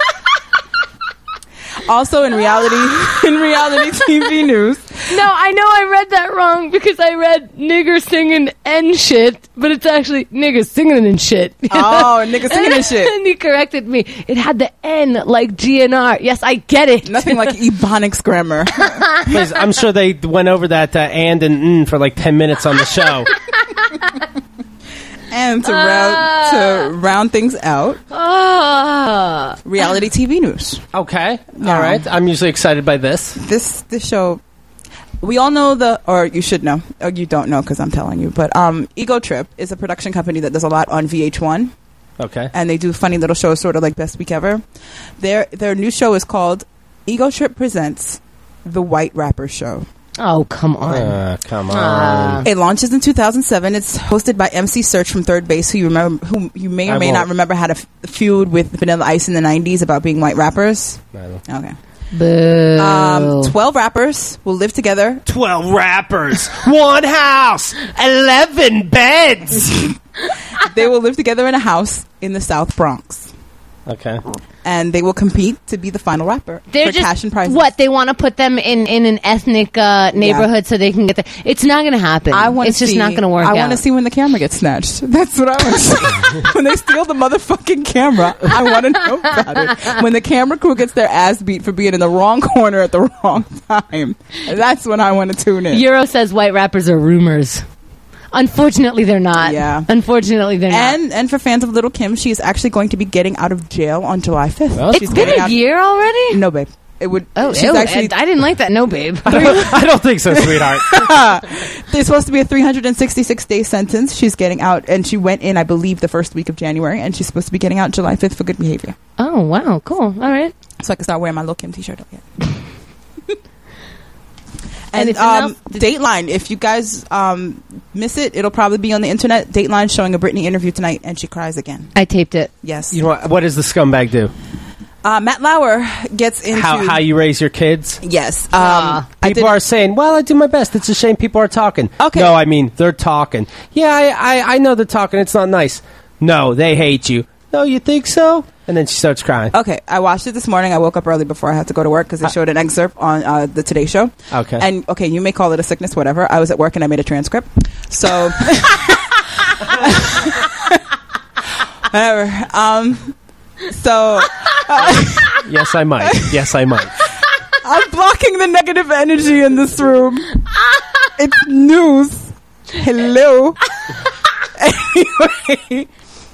Also, in reality TV news. No, I know I read that wrong because I read nigger singing and shit, but it's actually niggas singing and shit. Oh, niggas singing and shit. And he corrected me. It had the N like GNR. Yes, I get it. Nothing like Ebonics grammar. Please, I'm sure they went over that and for like 10 minutes on the show. And to round things out, reality TV news. Okay, all right. I'm usually excited by this. This show, we all know or you should know, or you don't know because I'm telling you. But Ego Trip is a production company that does a lot on VH1. Okay, and they do funny little shows, sort of like Best Week Ever. Their new show is called Ego Trip Presents The White Rapper Show. Oh, come on. Come on. It launches in 2007. It's hosted by MC Search from Third Base, who you may or may not remember had a feud with Vanilla Ice in the 90s about being white rappers. Okay. Boo. 12 rappers will live together. 12 rappers, one house, 11 beds. They will live together in a house in the South Bronx. Okay. And they will compete to be the final rapper for cash and prizes. What, they want to put them in an ethnic neighborhood so they can get it's not going to happen. It's just not going to work out. I want to see when the camera gets snatched. That's what I want to see. When they steal the motherfucking camera, I want to know about it. When the camera crew gets their ass beat for being in the wrong corner at the wrong time. That's when I want to tune in. Euro says white rappers are rumors. Unfortunately, they're not. Yeah. Unfortunately, they're not. And for fans of Little Kim, she is actually going to be getting out of jail on July 5th. Well, it's been a year already? No, babe. It would. Oh, she's actually. I didn't like that. No, babe. I don't think so, sweetheart. There's supposed to be a 366-day sentence. She's getting out, and she went in, I believe, the first week of January, and she's supposed to be getting out July 5th for good behavior. Oh, wow. Cool. All right. So I can start wearing my Lil' Kim t-shirt again. And Dateline, if you guys miss it, it'll probably be on the internet. Dateline showing a Britney interview tonight, and she cries again. I taped it. Yes. You know what does the scumbag do? Matt Lauer gets into how you raise your kids. Yes. People are saying, "Well, I do my best." It's a shame people are talking. Okay. No, I mean they're talking. Yeah, I know they're talking. It's not nice. No, they hate you. No, you think so? And then she starts crying. Okay, I watched it this morning. I woke up early before I had to go to work because they showed an excerpt on the Today Show. Okay. And, okay, you may call it a sickness, whatever. I was at work and I made a transcript. So, whatever. Yes, I might. Yes, I might. I'm blocking the negative energy in this room. It's news. Hello. Anyway.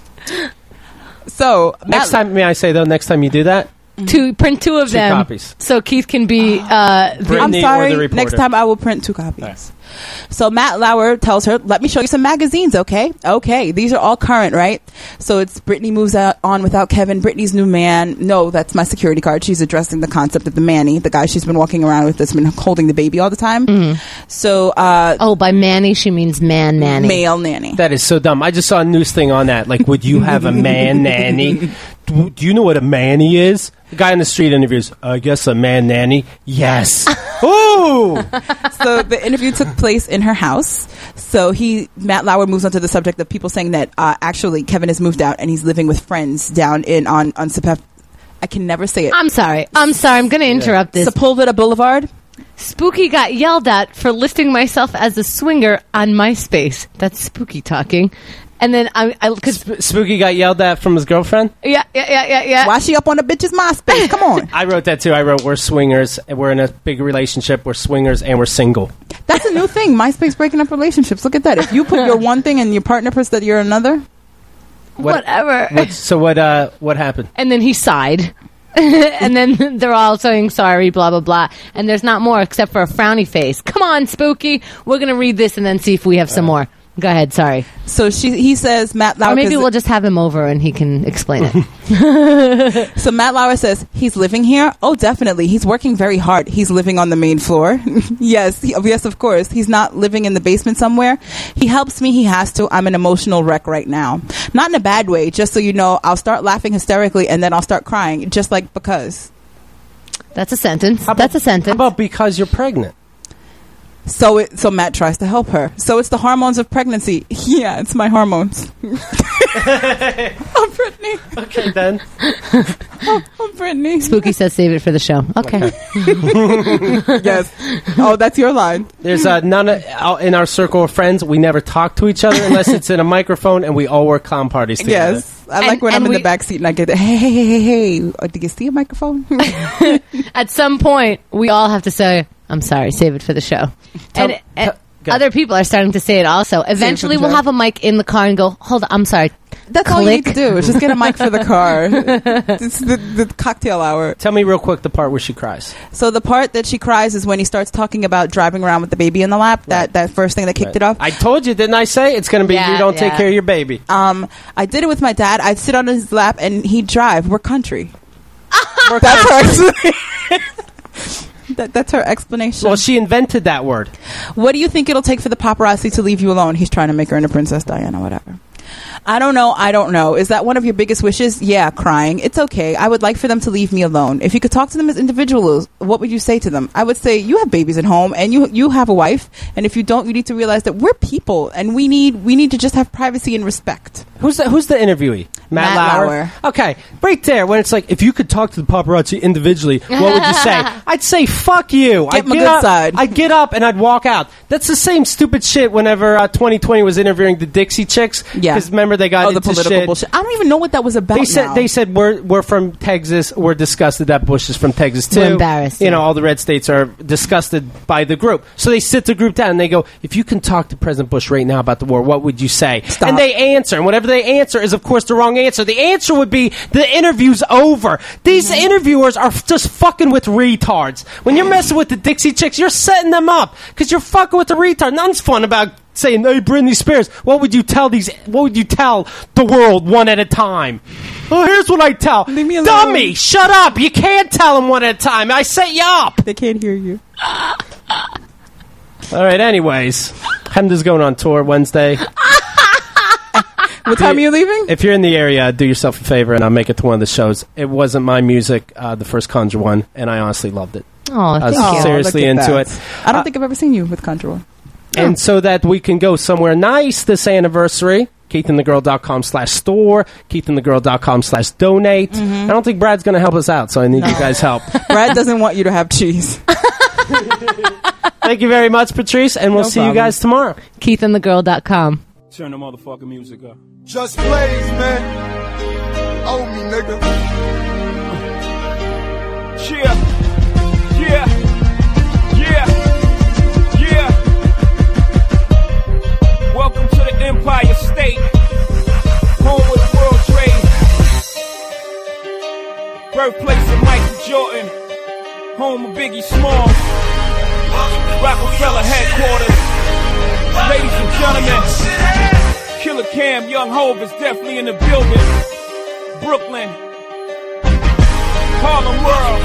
So next time, may I say though, next time you do that, to print two of them, copies. So Keith can be. I'm sorry. Or the next time I will print 2 copies. Right. So Matt Lauer tells her, "Let me show you some magazines, okay? Okay, these are all current, right? So it's Britney moves on without Kevin. Britney's new man. No, that's my security card. She's addressing the concept of the Manny, the guy she's been walking around with that's been holding the baby all the time. Mm-hmm. So, by Manny she means man nanny, male nanny. That is so dumb. I just saw a news thing on that. Like, would you have a man nanny? Do you know what a manny is? The guy in the street interviews. I guess a man nanny. Yes. Ooh. So the interview took place in her house. So Matt Lauer moves on to the subject of people saying that actually Kevin has moved out and he's living with friends down on Sepulveda. I can never say it. I'm sorry. I'm going to interrupt this. Sepulveda Boulevard. Spooky got yelled at for listing myself as a swinger on MySpace. That's Spooky talking. And then Spooky got yelled at from his girlfriend? Yeah. Why she up on a bitch's MySpace? Come on. I wrote that too. I wrote, we're swingers, and we're in a big relationship, we're swingers, and we're single. That's a new thing. MySpace breaking up relationships. Look at that. If you put your one thing and your partner puts that you're another. Whatever. What happened? And then he sighed. And then they're all saying sorry, blah, blah, blah. And there's not more except for a frowny face. Come on, Spooky. We're going to read this and then see if we have some more. Go ahead. Sorry. So he says Matt Lauer. Or maybe we'll just have him over and he can explain it. So Matt Lauer says he's living here. Oh, definitely. He's working very hard. He's living on the main floor. Yes, of course. He's not living in the basement somewhere. He helps me. He has to. I'm an emotional wreck right now. Not in a bad way. Just so you know, I'll start laughing hysterically and then I'll start crying. Just like because. That's a sentence. How about because you're pregnant? So Matt tries to help her. So it's the hormones of pregnancy. Yeah, it's my hormones. Oh, Brittany. Okay, then. Oh, Brittany. Spooky says save it for the show. Okay. Yes. Oh, that's your line. There's none in our circle of friends. We never talk to each other unless it's in a microphone, and we all work clown parties together. Yes. I like when I'm in the back seat and I get hey. Do you see a microphone? At some point, we all have to say, I'm sorry, save it for the show. And other people are starting to say it also. Eventually, we'll have a mic in the car and go, hold on, I'm sorry. That's all you need to do. Is just get a mic for the car. It's the cocktail hour. Tell me real quick the part where she cries. So the part that she cries is when he starts talking about driving around with the baby in the lap. Right. That first thing that kicked it off. I told you, didn't I say? It's going to be you don't take care of your baby. I did it with my dad. I'd sit on his lap and he'd drive. We're country. That's her explanation. That's her explanation. Well, she invented that word. What do you think it'll take for the paparazzi to leave you alone? He's trying to make her into Princess Diana, whatever. I don't know. Is that one of your biggest wishes? Yeah, crying. It's okay. I would like for them to leave me alone. If you could talk to them as individuals, what would you say to them? I would say, you have babies at home and you have a wife. And if you don't, you need to realize that we're people and we need to just have privacy and respect. Who's the interviewee? Matt Lauer. Okay, right there. When it's like, if you could talk to the paparazzi individually, what would you say? I'd say, fuck you. Get my good side. I'd get up and I'd walk out. That's the same stupid shit whenever 2020 was interviewing the Dixie Chicks. Yeah. Because remember, they got the political shit. Bullshit. I don't even know what that was about. They said we're from Texas. We're disgusted that Bush is from Texas too. We're embarrassed. You know, all the red states are disgusted by the group. So they sit the group down and they go, if you can talk to President Bush right now about the war, what would you say? Stop. And they answer. And whatever they answer is, of course, the wrong answer. The answer would be, the interview's over. These interviewers are just fucking with retards. When you're messing with the Dixie Chicks, you're setting them up because you're fucking with the retard. Nothing's fun about saying, hey, Britney Spears, what would you tell the world one at a time? Well, here's what I tell. Leave me alone. Dummy, shut up. You can't tell them one at a time. I set you up. They can't hear you. All right, anyways. Hemda's going on tour Wednesday. What time are you leaving? If you're in the area, do yourself a favor and I'll make it to one of the shows. It wasn't my music, the first Conjure one, and I honestly loved it. Oh, thank you. I was seriously into it. I don't think I've ever seen you with Conjure. And so that we can go somewhere nice this anniversary, KeithandTheGirl.com/store, KeithandTheGirl.com/donate. I don't think Brad's going to help us out, so I need you guys' help. Brad doesn't want you to have cheese. Thank you very much, Patrice, and we'll see you guys tomorrow. KeithandTheGirl.com. Turn the motherfucking music up. Just plays, man. Owe me, nigga. Yeah. Welcome to the Empire State, home of the World Trade, birthplace of Michael Jordan, home of Biggie Smalls, Rockefeller headquarters. Ladies and gentlemen, Killer Cam, Young Hov is definitely in the building. Brooklyn, Harlem World,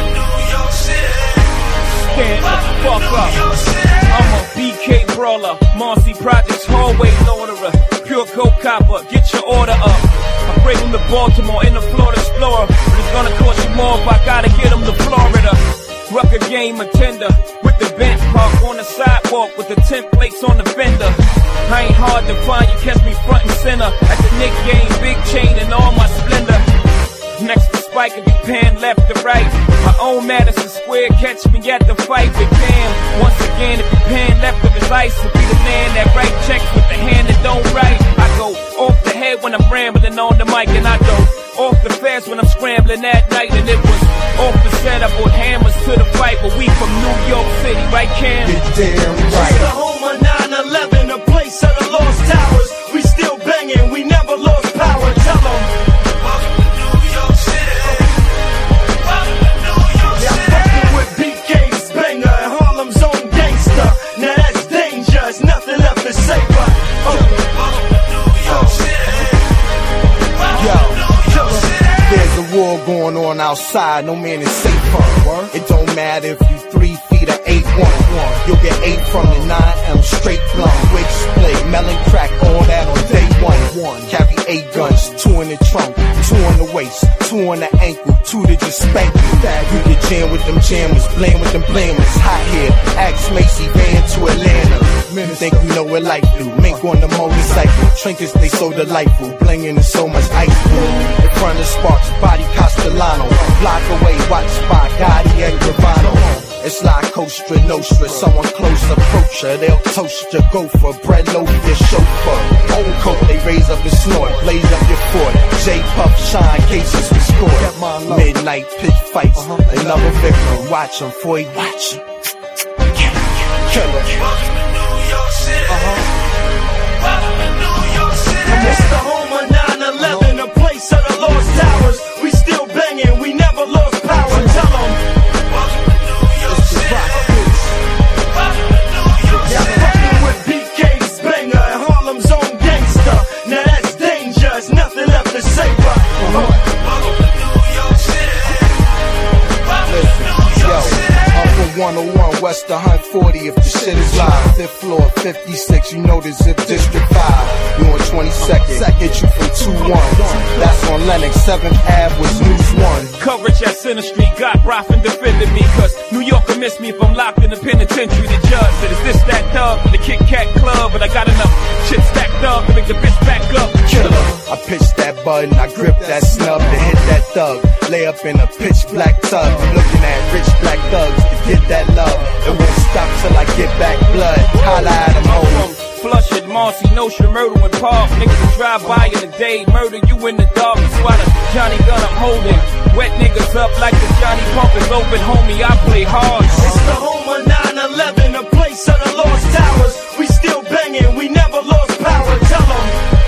stand the fuck up. I'm a BK brawler, Marcy Projects hallway orderer, pure coke copper, get your order up. I bring them to Baltimore in the Florida Explorer, but it's gonna cost you more if I gotta get them to Florida. Rucker game attender with the bench park on the sidewalk with the 10 plates on the fender. I ain't hard to find, you catch me front and center at the Knick game, big chain and all my splendor. Next to Spike, if you pan left to right, my own Madison Square, catch me at the fight with Cam. Once again, if you pan left of his ice, to be the man that write checks with the hand that don't write. I go off the head when I'm rambling on the mic, and I go off the fast when I'm scrambling at night. And it was off the set, I brought hammers to the fight, but we from New York City, right, Cam? You're damn right. It's the home of 9/11, a place of the lost towers. We still banging, we never lost power. Tell them. Welcome to New York City. Welcome to New York City. Yeah, fucking with BK's banger and Harlem's own gangster. Now that's danger, there's nothing left to say but outside, no man is safe from. It don't matter if you 3 feet or 8'1". You'll get 8 from the 9M straight blunt. Wig split, melon crack, all that on day one. Carry 8 guns, 2 in the trunk, 2 on the waist, 2 on the ankle, 2 to just spank you. You get jam with them jammers, blame with them blamers. Hot here, axe Macy, van to Atlanta. Think you know what life do. Mink on the motorcycle, trinkets they so delightful. Blinging is so much ice blue. In front of Sparks, body Castellano. Block away, watch by Gotti and Gravano. It's like Costa Nostra, someone close approach her. They'll toast your gopher, bread loaf your chauffeur. Old coat, they raise up and snort, blaze up your fort. J-Puff, shine, cases we score. Midnight pitch fights, another victim. Watch him, boy, watch him. Killer. It's the home of 9/11, a place of the lost towers. We still banging, we never lost power. Tell them. With BK's banger and Harlem's own gangster. Now that's danger, there's nothing left to say but Yo, up on 101 West 140 if the shit is live. 5th floor, 56, you know the Zip District 5. You on 22nd, hit you from 2-1. That's on Lennox, 7th Ave was News 1. Coverage at Center Street got Broffin defending me, cause New Yorker miss me if I'm locked in the penitentiary. The judge said, is this that thug from the Kit Kat Club? But I got enough shit stacked up to make the bitch back up. Killer, I pitched that button, I gripped that snub to hit that thug. Lay up in a pitch black tub, looking at rich black thugs to get that love. It won't stop till I get back blood. Holla at them, hoes. Flush it, Marcy, Notion, murder and Park. Niggas will drive by in the day, murder you in the dark. That's why the Johnny gun I'm holding. Wet niggas up like the Johnny Pump is open, homie, I play hard. It's the home of 9/11, a place of the lost towers. We still banging, we never lost power. Tell them.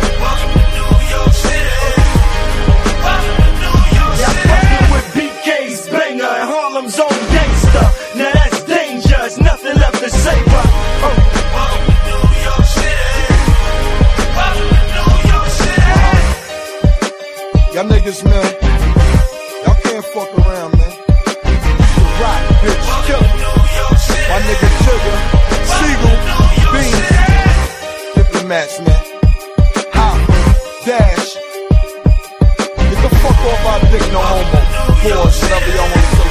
With BK's banger and Harlem's own gangster. Now that's danger, there's nothing left to say but Y'all niggas, man, y'all can't fuck around, man. The rock, bitch, killer. My nigga Jigga, Siegel, Beans, Diplomats, man. Hopper, Dash. Get the fuck off our dick, no homo. Boys, whatever y'all wanna say.